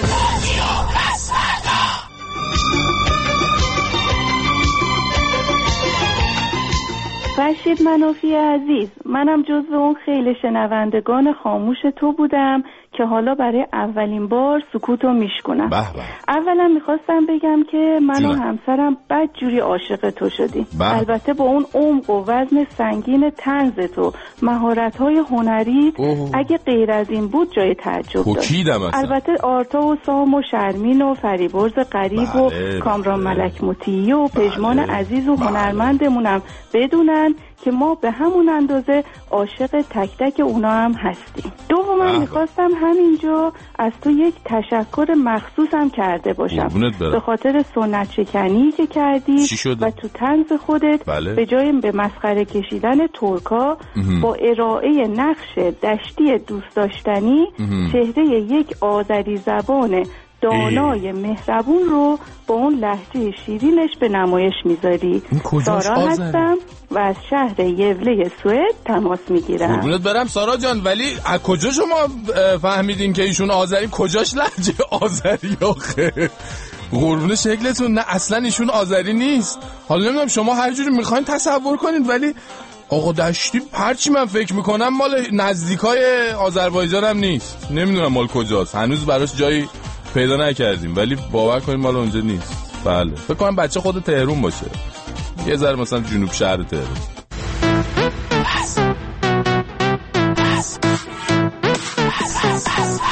فرشید منافی عزیز، منم جزو اون خیلی شنوندگان خاموش تو بودم که حالا برای اولین بار سکوتو میشکنم. اولا میخواستم بگم که من و همسرم بدجوری عاشق تو شدیم. البته با اون عمق و وزن سنگین طنز تو، مهارت‌های هنری، اگه غیر از این بود جای تعجب داشت. البته آرتا و سام و شرمین و فریبرز قریب و کامران ملک مطیعی و پژمان عزیز و هنرمندمونم بدونن که ما به همون اندازه عاشق تک تک اونا هم هستیم. دوما میخواستم همینجا از تو یک تشکر مخصوصم کرده باشم به خاطر سنت شکنی که کردی و تو طنز خودت بله. به جای به مسخره کشیدن ترکا با ارائه نقش دشتی دوست داشتنی چهره یک آذری زبان دانای مهربون رو با اون لهجه شیرینش به نمایش میذاری. سارا هستم و از شهر یوله سوئد تماس میگیرم. قربونت برم سارا جان، ولی از کجا شما فهمیدین که ایشون آذری؟ کجاش لهجه آذری آخه؟ قربون شکلتون، نه اصلا ایشون آذری نیست. حالا نمیدونم شما هر جوری میخواین تصور کنید، ولی آقا دشتی هرچی من فکر میکنم مال نزدیکای آذربایجان هم نیست. نمیدونم مال کجاست، هنوز براش جایی پیدا نکردیم، ولی باور کنید مال اونجا نیست. بله فکر کنم بچه خود تهران باشه، یه ذره مثلا جنوب شهر تهران. بس. بس. بس. بس.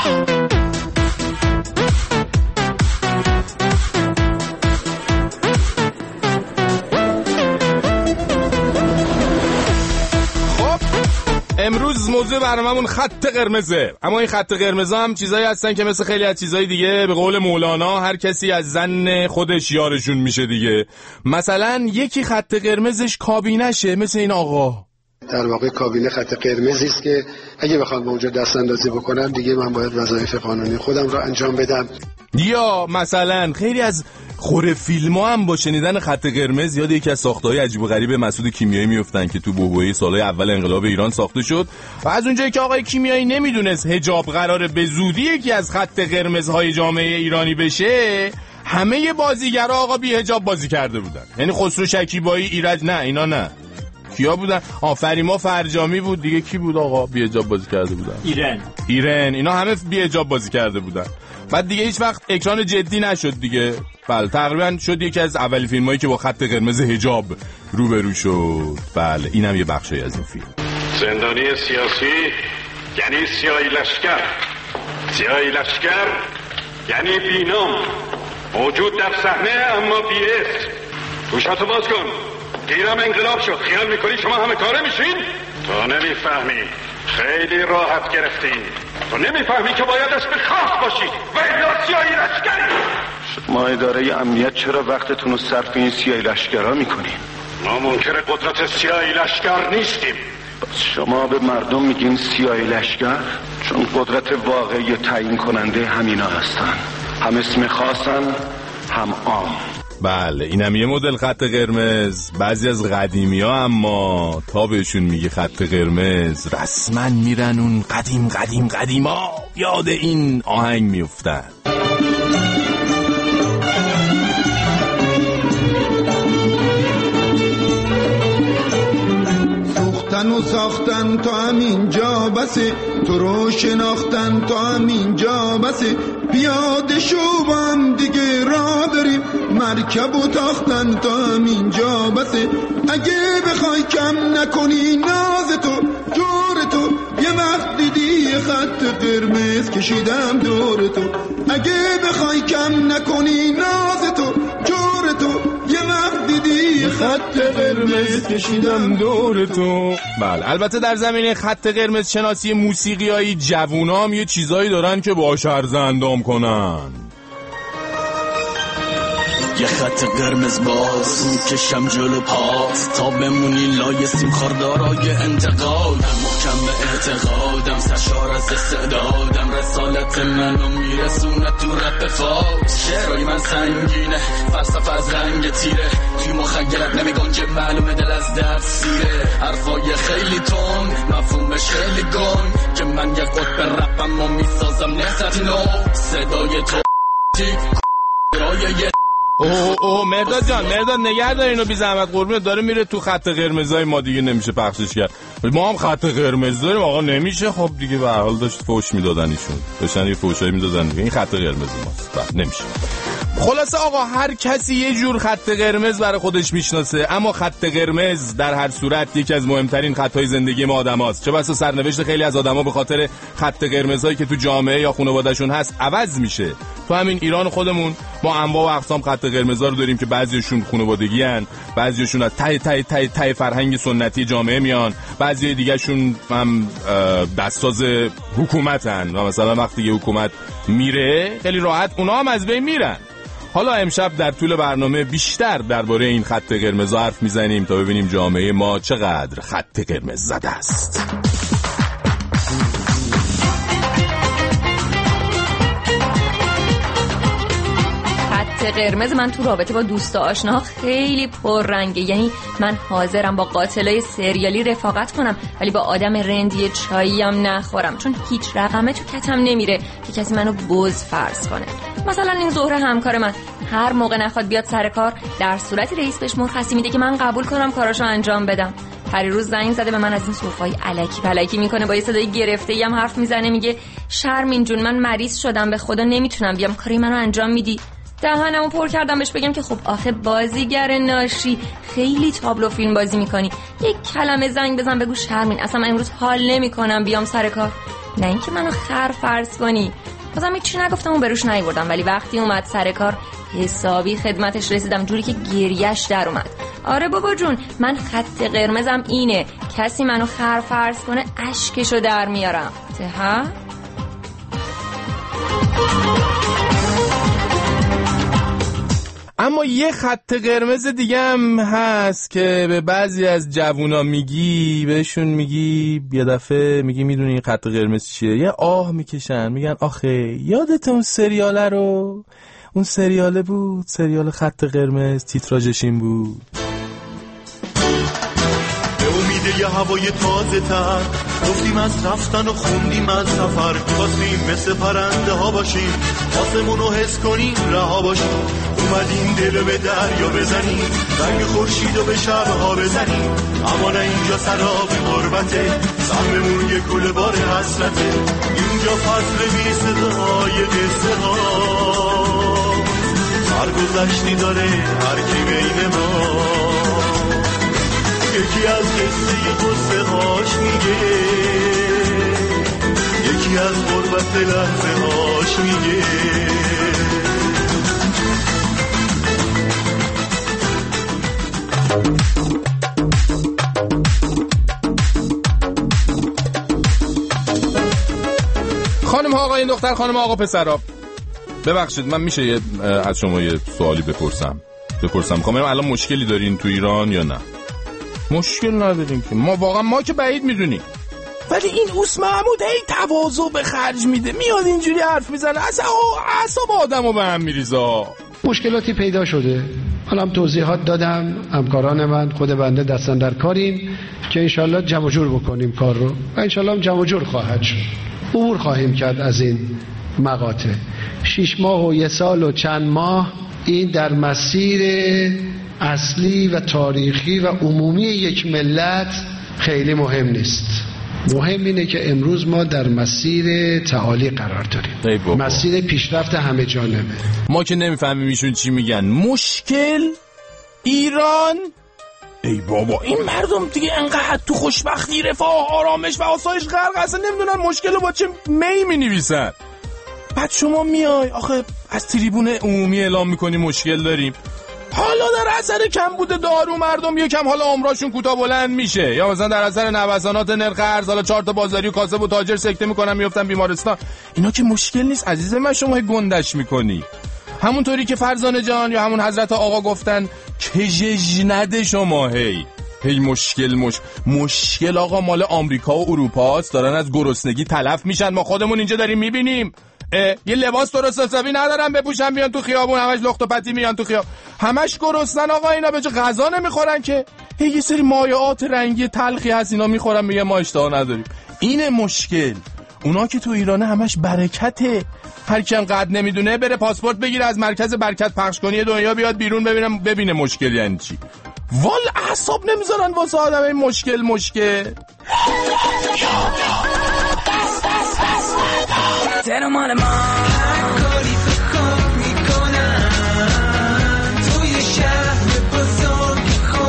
امروز موضوع برنامه‌مون خط قرمزه، اما این خط قرمز هم چیزایی هستن که مثل خیلی از چیزای دیگه به قول مولانا هر کسی از زن خودش یارشون میشه دیگه. مثلا یکی خط قرمزش کابینشه، مثل این آقا. در واقع کابینه خط قرمزی است که اگه بخوام به اونجا دست اندازی بکنم دیگه من باید وظایف قانونی خودم رو انجام بدم. یا مثلا خیلی از خوره فیلم ها هم با شنیدن خط قرمز یاد یکی از ساخته‌های عجیب و غریب مسعود کیمیایی میافتن که تو بحبوحه سالهای اول انقلاب ایران ساخته شد و از اونجایی که آقای کیمیایی نمیدونست حجاب قراره به زودی یکی از خط قرمزهای جامعه ایرانی بشه، همه بازیگرا آقا بی حجاب بازی کرده بودن. یعنی خسرو شکیبایی، ایرج، نه اینا نه، کیا بودن؟ آفریما فرجامی بود دیگه. کی بود آقا بی حجاب بازی کرده بودن؟ ایران ایران اینا همه بی حجاب بازی کرده بودن. بعد دیگه هیچ وقت اکران جدی نشد دیگه. بله تقریبا شد یکی از اولی فیلمایی که با خط قرمز حجاب روبرو شد. بله اینم یه بخشی از این فیلم. زندانی سیاسی یعنی سیاهی لشکر، سیاهی لشکر یعنی بینام، موجود در صحنه اما بی اسم. گوشاتو باز کن، دیرم انقلاب شد، خیال میکنی شما همه کاره میشین؟ تو نمیفهمی، خیلی راحت گرفتین. تو نمیفهمی که باید اسم خاص باشی و الا سیاهی لشکری. شما اداره امنیت چرا وقتتون رو صرف این سیاهی لشکرها میکنین؟ ما منکر قدرت سیاهی لشکر نیستیم. بس شما به مردم میگین سیاهی لشکر چون قدرت واقعی تعیین کننده همینا هستن، هم اسم خاصن هم عام. بله اینم یه مدل خط قرمز. بعضی از قدیمی ها اما تا بهشون میگه خط قرمز رسما میرن اون قدیم قدیم قدیم ها یاد این آهنگ میفتن. ساختن و ساختن تا همینجا بسه، تو رو شناختن تا همینجا بسه، پیاده شو با هم دیگه راه بریم، مرکب و تاختن تا همینجا بسه. اگه بخوای کم نکنی ناز تو جور تو، یه وقت دیدی خط قرمز کشیدم دور تو. اگه بخوای کم نکنی ناز تو جور تو، یه وقت دیدی خط قرمز کشیدم دور تو. بله البته در زمینه خط قرمز شناسی موسیقیایی جوونا هم یه چیزایی دارن که باهاش عرض اندام کنن. یه خط قرمز باز میکشم جلو پاس تا بمونی لای سیم خاردارای انتقادم، محکم به اعتقادم، سرشار از استعدادم، رسالت منو میرسونه تو رپ فاز. شعرهای من سنگینه، فلسفه از رنگ تیره، توی مخیلت نمیگنجه، معلومه دل از درد سیره. حرفای خیلی تون، مفهومش خیلی گنگ، که من یه قطب رپم و میسازم نهزت نو. صدای تو تیک رای یه اوه اوه مرداد جان، مرداد نگه دار اینو بی زحمت قربونت، داره میره تو خط قرمزای ما دیگه نمیشه پخشش کرد. ما هم خط قرمز داریم آقا، نمیشه. خب دیگه به هر حال داشت فوش میدادن ایشون، داشتن یه فوشایی میدادن دیگه. این خط قرمز ماست، بعد نمیشه. خلاصه آقا هر کسی یه جور خط قرمز برای خودش میشناسه، اما خط قرمز در هر صورت یکی از مهمترین خطهای زندگی ما آدماست. چه بسا سرنوشت خیلی از آدما به خاطر خط قرمزایی که تو جامعه یا خانواده‌شون هست عوض میشه. تو همین ایران خودمون ما انواع و اقسام خط قرمزا رو داریم که بعضیشون خانوادگی ان، بعضیشون از ته ته ته ته فرهنگ سنتی جامعه میان، بعضی دیگه‌شون هم دستاز حکومتن و مثلا وقتی یه حکومت میره خیلی راحت اونا هم از بین میرن. حالا امشب در طول برنامه بیشتر درباره این خط قرمز حرف میزنیم تا ببینیم جامعه ما چقدر خط قرمز زده است. قرمز من تو رابطه با دوست و آشناها خیلی پررنگه. یعنی من حاضرم با قاتلای سریالی رفاقت کنم ولی با آدم رندی چایی هم نخورم، چون هیچ رقمه تو کتم نمیره که کسی منو بز فرض کنه. مثلا این زهره همکار من هر موقع نخواد بیاد سر کار، در صورتی رئیس بهش مرخصی میده که من قبول کنم کاراشو انجام بدم. پریروز زنگ زده به من از این صوفای الکی پلکی میکنه، با یه صدای گرفته‌ای هم حرف میزنه، میگه شرمین جون من مریض شدم، به خدا نمیتونم بیام، کاری منو انجام میدی؟ دهنمو پر کردم بهش بگم که خب آخه بازیگر ناشی خیلی تابلو فیلم بازی میکنی، یک کلمه زنگ بزن بگو شرمین اصلا من امروز حال نمیکنم بیام سر کار، نه اینکه منو خر فرض کنی. بازم هیچ چیزی نگفتم و بروش نیوردم، ولی وقتی اومد سر کار حسابی خدمتش رسیدم، جوری که گریش در اومد. آره بابا جون من خط قرمزم اینه، کسی منو خر فرض کنه اشکشو در میارم. ته اما یه خط قرمز دیگه هم هست که به بعضی از جوونا میگی، بهشون میگی یه دفعه میگی میدونی این خط قرمز چیه؟ یه آه میکشن میگن آخه یادت اون سریاله رو؟ اون سریاله بود، سریال خط قرمز، تیتراژش این بود. به امید یه هوای تازه تر گفتیم از رفتن و خوندیم از سفر، خواستیم مثل پرنده ها باشیم، آسمونو حس کنیم رها باشیم، اومدیم دلو به دریا بزنیم، رنگ خورشید و به شبها بزنیم، اما نه اینجا سراب غربته، سهممون یه کوله بار حسرته، اینجا فصل بی صدای قصه ها، سرگذشتی داره هر کی بین ما، یکی از قصه قصه هاش میگه، یکی از غربت لحظه هاش میگه. خانم ها آقای دختر، خانم آقا پسرا، ببخشید من میشه یه از شما یه سوالی بپرسم بپرسم خانم الان مشکلی دارین تو ایران یا نه؟ مشکل نداریم که ما واقعا ما که بعید میدونیم، ولی این اوس محمود هی تواضع به خرج میده، میاد اینجوری حرف میزنه، اصلا اعصاب آدمو به هم میریزه. مشکلاتی پیدا شده، حالا هم توضیحات دادم، همکاران من خود بنده دستن در کاریم که انشالله جمع جور بکنیم کار رو و انشالله هم جمع جور خواهد شد، عبور خواهیم کرد از این مقاطع. شش ماه و یه سال و چند ماه این در مسیر اصلی و تاریخی و عمومی یک ملت خیلی مهم نیست. مهم اینه که امروز ما در مسیر تعالی قرار داریم، مسیر پیشرفت همه جانبه. ما که نمیفهمیم ایشون چی میگن. مشکل ایران، ای بابا این مردم دیگه انقدر تو خوشبختی، رفاه، آرامش و آسایش غرق، اصلا نمیدونن مشکل رو با چه می می نویسن. بعد شما میای آخه از تریبون عمومی اعلام میکنی مشکل داریم، حالا در اثر کم بوده دارو مردم یکم حالا عمرشون کوتاه بلند میشه، یا مثلا در اثر نوسانات نرخ ارز حالا چهار تا بازاری و کاسب و تاجر سکته میکنن میافتن بیمارستان. اینا که مشکل نیست عزیز من، شما گندش میکنی. همونطوری که فرزانه جان یا همون حضرت آقا گفتن کجج نده شما هی هی مشکل مش مشکل آقا مال آمریکا و اروپا است، دارن از گرسنگی تلف میشن، ما خودمون اینجا داریم میبینیم. یه لباس درست حسابی ندارن بپوشن بیان تو خیابون، همش لخت و پتی میان تو خیابون، همش گرسنن آقا، اینا به جا غذا نمیخورن که هی یه سری مایعات رنگی تلخی هست اینا میخورن میگه ما اشتها نداریم. اینه مشکل. اونا که تو ایرانه همش برکته، هر کی هم قد نمیدونه بره پاسپورت بگیره از مرکز برکت پخش کنی دنیا بیاد بیرون ببینم ببینه مشکل یعنی چی. وال اعصاب نمیذارن واسه آدم این مشکل مشکل. ترمال ما کاری فکر میکنن توی شهر بزرگ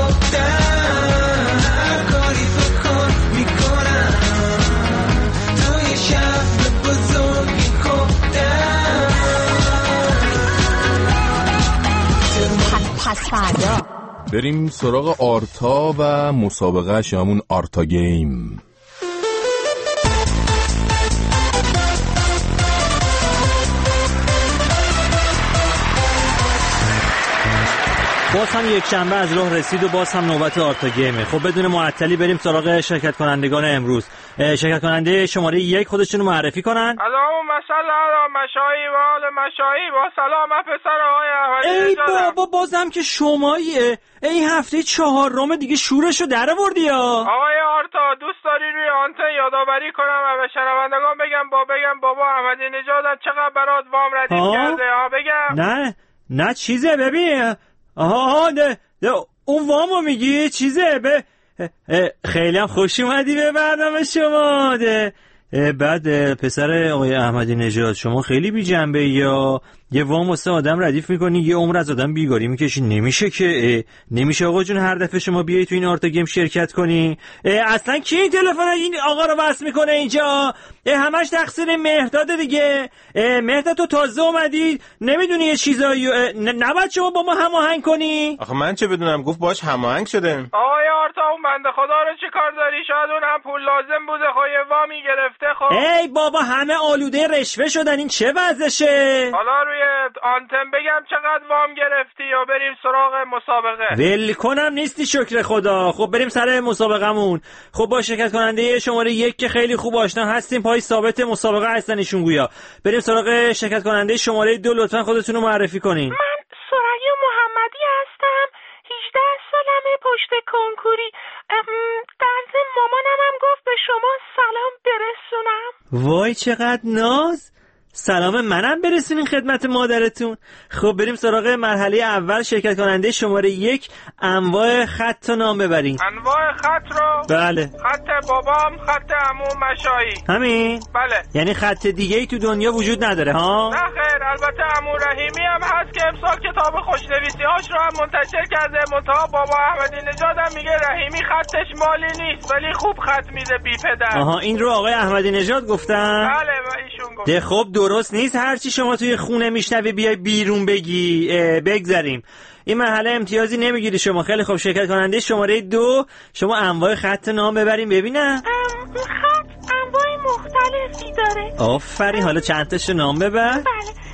خودم، کاری فکر میکنن توی شهر بزرگ خودم. پس فردا بریم سراغ آرتا و مسابقه همون آرتا گیم. باز هم یک شنبه از راه رسید و باز هم نوبت آرتا گیمه. خب بدون معطلی بریم سراغ شرکت کنندگان امروز. شرکت کننده شماره یک خودشون رو معرفی کنن. اللهم صل علی مشایی و آل مشایی. با سلام پسر آقای احمدی. ای بابا بازم که شماییه. ای هفته چهارم دیگه شورشو در آوردی ها. آقای آرتا دوست داری روی آنتن یادآوری کنم و به شنوندگان بگم با بگم بابا احمدی نژادم چقدر برات وام ردیف کرده ها بگم؟ نه نه چیزه ببین. آها ده, ده اون وامو میگی چیزه به خیلی هم خوش اومدی به برنامه شما ده. بعد پسر آقای احمدی نژاد شما خیلی بی جنبه یا یه وام واسه آدم ردیف میکنی یه عمر از آدم بیگاری میکشی. نمیشه که نمیشه آقا جون هر دفعه شما بیایی تو این آرتا گیم شرکت کنی. اصلا کی این تلفن این آقا رو وصل میکنه اینجا؟ همش تقصیر مهرداد دیگه. مهرداد تو تازه اومدی نمیدونی یه چیزایی نباید شما با ما هماهنگ کنی؟ آخه من چه بدونم گفت باش هماهنگ شده. آقای آرتا اون بنده خدا رو چی کار داری؟ شاید اون هم پول لازم بوده خب یه وامی گرفته. خب ای بابا همه آلوده رشوه شدن این چه وضعشه؟ حالا روی آنتن بگم چقدر وام گرفتی یا بریم سراغ مسابقه؟ ول کنم نیستی شکر خدا. خب بریم سر مسابقمون. خب با شرکت کننده شماره یک که خیلی خوب آشنا هستیم پای ثابت مسابقه هستن ایشون گویا. بریم سراغ شرکت کننده شماره دو. لطفا خودتون رو معرفی کنین. من سریا محمدی هستم. هجده سالمه پشت کنکوری. در ضمن مامانم هم گفت به شما سلام برسونم. وای چقدر ناز. سلام منم برسونین خدمت مادرتون. خب بریم سراغ مرحله اول. شرکت کننده شماره یک انواع خط و نام ببرین. انواع خط رو؟ بله. خط بابام، خط عموم مشایی. همین؟ بله. یعنی خط دیگه ای تو دنیا وجود نداره ها؟ نه خیر، البته عمو رحیمی هم هست که امسال کتاب خوشنویسی هاش رو هم منتشر کرده. منتها بابا احمدی نژاد هم میگه رحیمی خطش مالی نیست ولی خوب خط میده بی پدر. آها این رو آقای احمدی نژاد گفتن؟ بله ایشون گفت. ده خب درست نیست هرچی شما توی خونه میشنوی بیای بیرون بگی. بگذاریم این مرحله امتیازی نمیگیری شما. خیلی خوب شرکت کننده شماره دو شما انواع خط نام ببریم ببینم. خط انواع مختلفی داره. آفرین حالا چند تاشو نام ببر. بله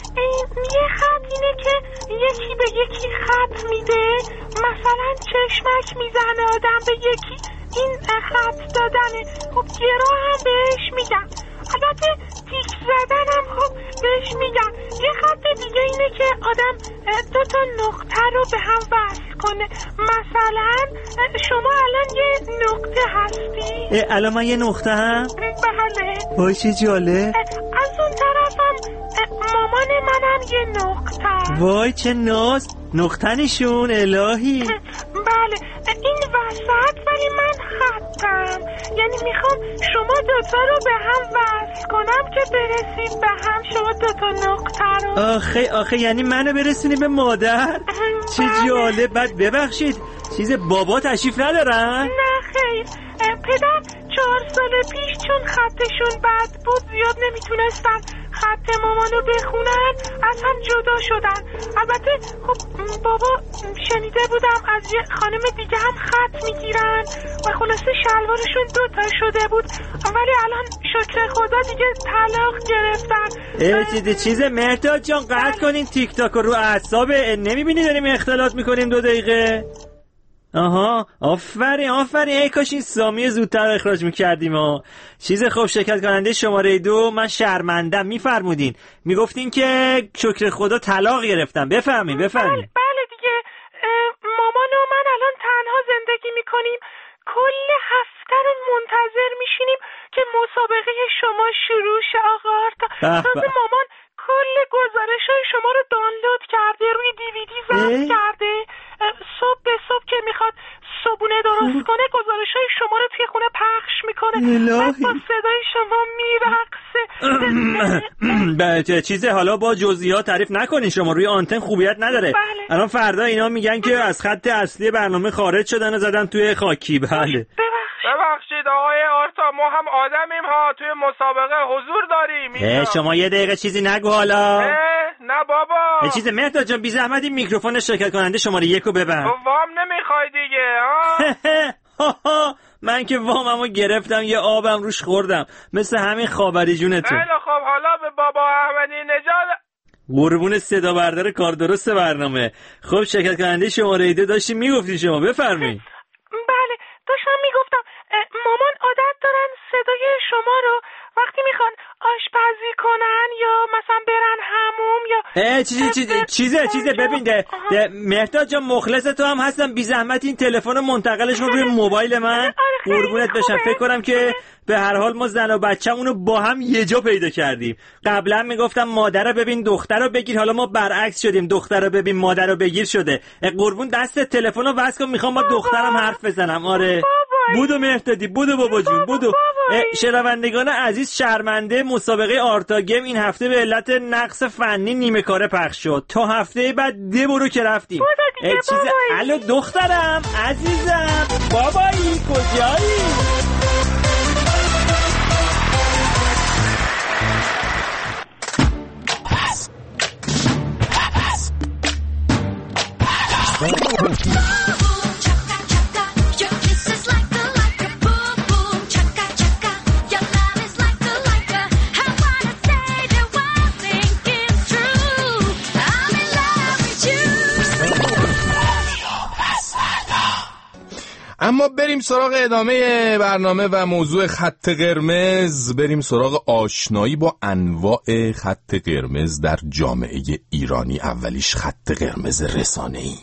یه خط اینه که یکی به یکی خط میده. مثلا چشمک میزنه آدم به یکی این خط دادنه. خب گرا هم بهش میگن. البته تیک زدن هم خب بهش میگن. یه خط دیگه اینه که آدم دو تا نقطه رو به هم وصل کنه. مثلا شما الان یه نقطه هستی. الان من یه نقطه هم؟ بله. وای چه جالب. از اون طرفم مامان منم یه نقطه. وای چه ناز. نقطنشون الهی. بله این وسط ولی من خطم. یعنی میخوام شما دوتا رو به هم وصل کنم که برسید به هم شما دوتا نقطه رو. آخه آخه یعنی منو برسونی به مادر؟ چه جالب. بعد ببخشید چیز بابا تشریف ندارن؟ نه خیر پدر چهار سال پیش چون خطشون بد بود زیاد نمیتونستن خط مامانو بخونن از هم جدا شدن. البته خب بابا شنیده بودم از یه خانم دیگه هم خط میگیرن و خلاصه شلوارشون دوتا شده بود ولی الان شکر خدا دیگه طلاق گرفتن. چیز چیز مهرداد جان قطع کنین تیک تاک رو اعصابه. نمیبینی داریم اختلاط میکنیم دو دقیقه. آها آفرین آفرین. ای کاش این سامی زودتر اخراج میکردیم ها. چیز خوب شرکت کننده شماره دو من شرمندم. میفرمودین میگفتین که شکر خدا طلاق گرفتم. بفهمین بفهمین. بله, بله دیگه مامان و من الان تنها زندگی میکنیم. کل هفته رو منتظر میشینیم که مسابقه شما شروع شه آقا آرتا. تازه مامان کل گزارش های شما رو دانلود کرده روی دیویدی ضبط کرده. صبح به صبح که میخواد صبونه درست کنه گزارش های شما رو توی خونه پخش میکنه. بعد با صدای شما میرقصه. چیزه حالا با جزئیات تعریف نکنین شما روی آنتن خوبیت نداره. بله. الان فردا اینا میگن که از خط اصلی برنامه خارج شدن و زدن توی خاکی. بله ببخشید آقای آرتا ما هم آدمیم ها توی مسابقه حضور داریم. شما یه دقیقه چیزی نگو حالا. نه بابا یه چیز مهرداد جان بی زحمت این میکروفون شرکت کننده شماره یکو ببند. وام نمیخوای دیگه ها؟ من که واممو گرفتم یه آبم روش خوردم مثل همین خاوری جونتون. خیلی خب حالا به بابا احمدی نژاد قربون صدا بردار کار درست برنامه. خب شرکت کننده شماره ایده داشتیم میگفتین شما، بفرمایید. بله داشتم میگفتم مامان عادت دارن صدای شما رو وقتی میخوان آشپزی کنن یا مثلا برن حموم یا چیزی چیزه چیزه چیزه ببین ده, ده مهرداد جان مخلص تو هم هستم، بی زحمت این تلفن رو منتقلش کن روی موبایل من قربونت بشم. فکر کنم که به هر حال ما زن و بچه‌مون رو با هم یه جا پیدا کردیم. قبلا میگفتم مادر رو ببین دختر رو بگیر، حالا ما برعکس شدیم، دختر رو ببین مادر رو بگیر شده. قربون دست تلفن رو واسه کن، میخوام با دخترم حرف بزنم. آره بودو مهردادی، بودو بابا جون، بودو. شنوندگان عزیز، شرمنده مسابقه آرتا گیم این هفته به علت نقص فنی نیمه کاره پخش شد. تا هفته بعد ده برو که رفتیم. چیز الو دخترم عزیزم، بابایی کجایی؟ اما بریم سراغ ادامه برنامه و موضوع خط قرمز. بریم سراغ آشنایی با انواع خط قرمز در جامعه ایرانی. اولیش خط قرمز رسانه‌ای.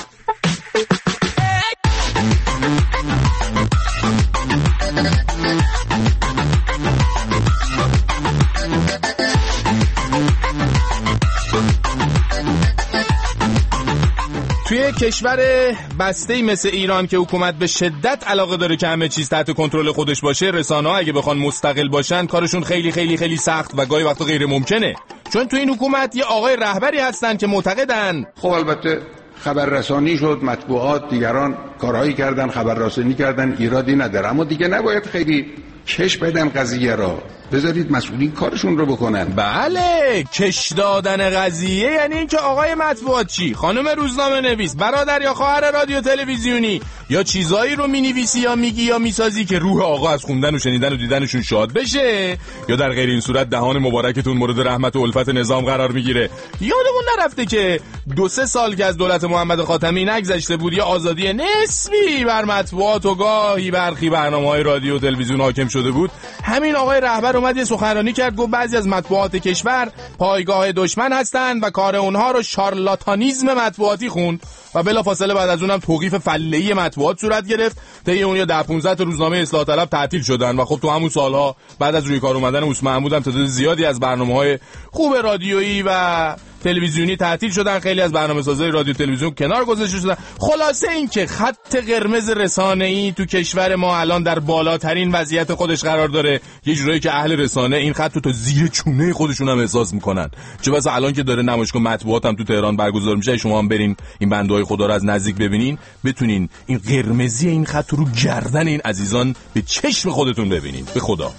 توی کشور بسته‌ای مثل ایران که حکومت به شدت علاقه داره که همه چیز تحت کنترل خودش باشه، رسانه‌ها اگه بخوان مستقل باشن کارشون خیلی خیلی خیلی سخت و گاهی وقتا غیر ممکنه. چون تو این حکومت یه آقای رهبری هستن که معتقدن خب البته خبررسانی شد، مطبوعات دیگران کارهایی کردن، خبررسانی کردن، ایرادی نداره، اما دیگه نباید خیلی کش بدن قضیه را، بذارید مسئولین کارشون رو بکنن. بله، کش دادن قضیه یعنی این که آقای مطبوعات چی، خانم روزنامه نویس، برادر یا خواهر رادیو تلویزیونی یا چیزایی رو مینویسی یا میگی یا میسازی که روح آقا از خوندن و شنیدن و دیدنشون شاد بشه، یا در غیر این صورت دهان مبارکتون مورد رحمت و الفت نظام قرار میگیره. یادمون نرفته که دو سه سال که از دولت محمد خاتمی نگذشته بود یا آزادی نسبی بر مطبوعات و گاهی برخی برنامه‌های رادیو و تلویزیون حاکم شده بود. همین آقای رهبر اومد یه سخنرانی کرد، گفت بعضی از مطبوعات کشور پایگاه دشمن هستن و کار اونها رو شارلاتانیزم مطبوعاتی خوند و بلافاصله بعد از اونم توقیف فله‌ای مطبوعات صورت گرفت. طی اون یا ده پانزده تا روزنامه اصلاح طلب تعطیل شدن و خب تو همون سالها بعد از روی کار اومدن اوس محمود هم تعداد زیادی از برنامه‌های خوب رادیویی و تلویزیونی تعطیل شدن، خیلی از برنامه‌سازای رادیو تلویزیون کنار گذاشته شدن. خلاصه این که خط قرمز رسانه‌ای تو کشور ما الان در بالاترین وضعیت خودش قرار داره. یه جورایی که اهل رسانه این خط رو تا زیر چونه خودشون هم احساس میکنن. چه بسا الان که داره نمایشگاه مطبوعات هم تو تهران برگزار میشه، شما هم برین این بنده‌های خدا رو از نزدیک ببینین، بتونین این قرمزی این خط رو گردن این عزیزان به چشم خودتون ببینین. به خدا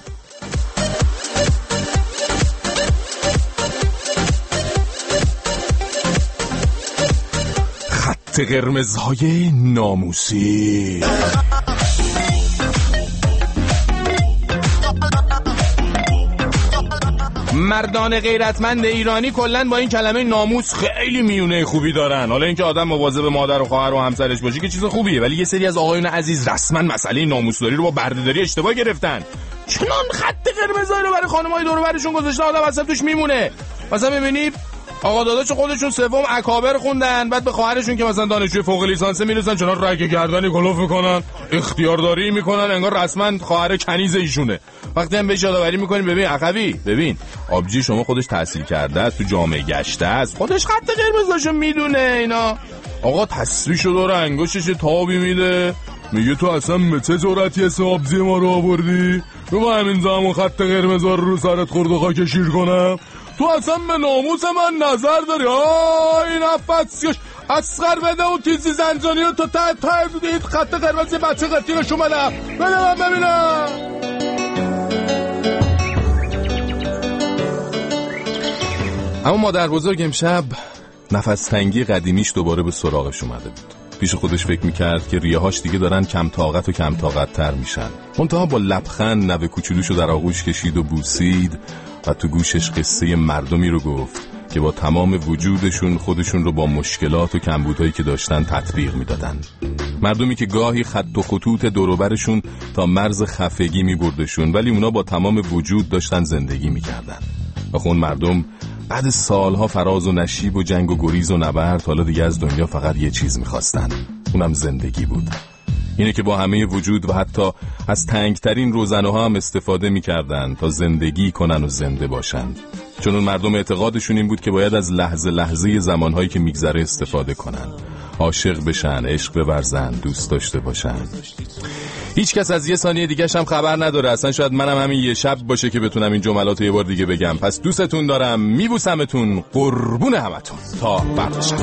خط قرمزهای ناموسی. مردان غیرتمند ایرانی کلن با این کلمه ناموس خیلی میونه خوبی دارن. حالا اینکه آدم مواظب مادر و خواهر و همسرش باشه که چیز خوبیه، ولی یه سری از آقایون عزیز رسما مسئله ناموسداری رو با بردهداری اشتباه گرفتن. چنان خط قرمزایی رو برای خانم‌های دور و برشون گذاشتن آدم اصلا توش میمونه. مثلا می‌بینی آقا داداش خودشون سوم اکابر خوندن، بعد به خواهرشون که مثلا دانشجوی فوق لیسانس میرسن چنان رگ گردنی گلوف میکنن، اختیارداری میکنن، انگار رسما خواهر کنیز ایشونه. وقتی هم بهش یادآوری میکنیم ببین اخوی، ببین آبجی شما خودش تحصیل کرده است، تو جامعه گشته است، خودش خط قرمزاشو میدونه. اینا آقا تصویرشو داره، انگشتش تابی میده، میگه تو اصلا مچه جرأتی اسم آبجی ما رو آوردی؟ تو با همین زمان خط قرمزا رو رو سرت خورد و خاک شیر کنم؟ تو اصلا به ناموس من نظر داری؟ آه این افسیش اسخر بده اون تیزی زنجانی رو تو تا تا دید خط قرمز بچه قطی رو شماله بده من ببینم. اما مادر بزرگ امشب نفس تنگی قدیمیش دوباره به سراغش اومده بود. پیش خودش فکر میکرد که ریه‌هاش دیگه دارن کم طاقت و کم طاقت تر میشن. منتها با لبخند نوه کوچولوشو در آغوش کشید و بوسید و تو گوشش قصه مردمی رو گفت که با تمام وجودشون خودشون رو با مشکلات و کمبودهایی که داشتن تطبیق میدادن. مردمی که گاهی خط و خطوط دوروبرشون تا مرز خفگی میبردشون، ولی اونا با تمام وجود داشتن زندگی میکردن. و خون مردم بعد سالها فراز و نشیب و جنگ و گریز و نبرد حالا دیگه از دنیا فقط یه چیز میخواستن، اونم زندگی بود. اینه که با همه وجود و حتی از تنگترین روزنها هم استفاده میکردن تا زندگی کنن و زنده باشن. چون اون مردم اعتقادشون این بود که باید از لحظه لحظه زمانهایی که میگذره استفاده کنن، عاشق بشن، عشق بورزن، دوست داشته باشن. هیچ کس از یه ثانیه دیگه‌ش هم خبر نداره. اصلا شاید منم همین یه شب باشه که بتونم این جملات رو یه بار دیگه بگم. پس دوستتون دارم، میبوسمتون، قربون همتون تا برداشم.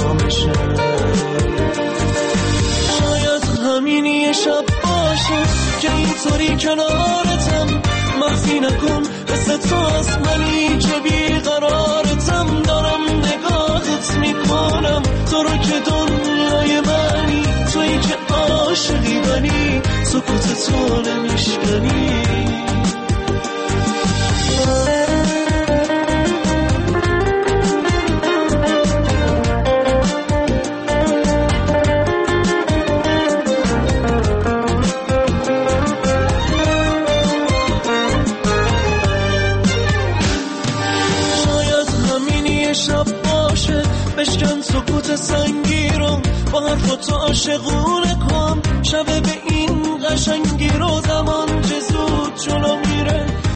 شاید همین یه شب باشه که اینطوری کنارتم، مخفی نکن مثل تو از منی که بیقرارتم. دارم نگاهت میکنم تو رو که دنیای منی، تویی که عاشقی منی، سکوت تو نمیشکنی. بشکن سکوت سنگی رو با حرف تو عاشقونه کن، شب به این قشنگی رو زمان که زود جلو میره.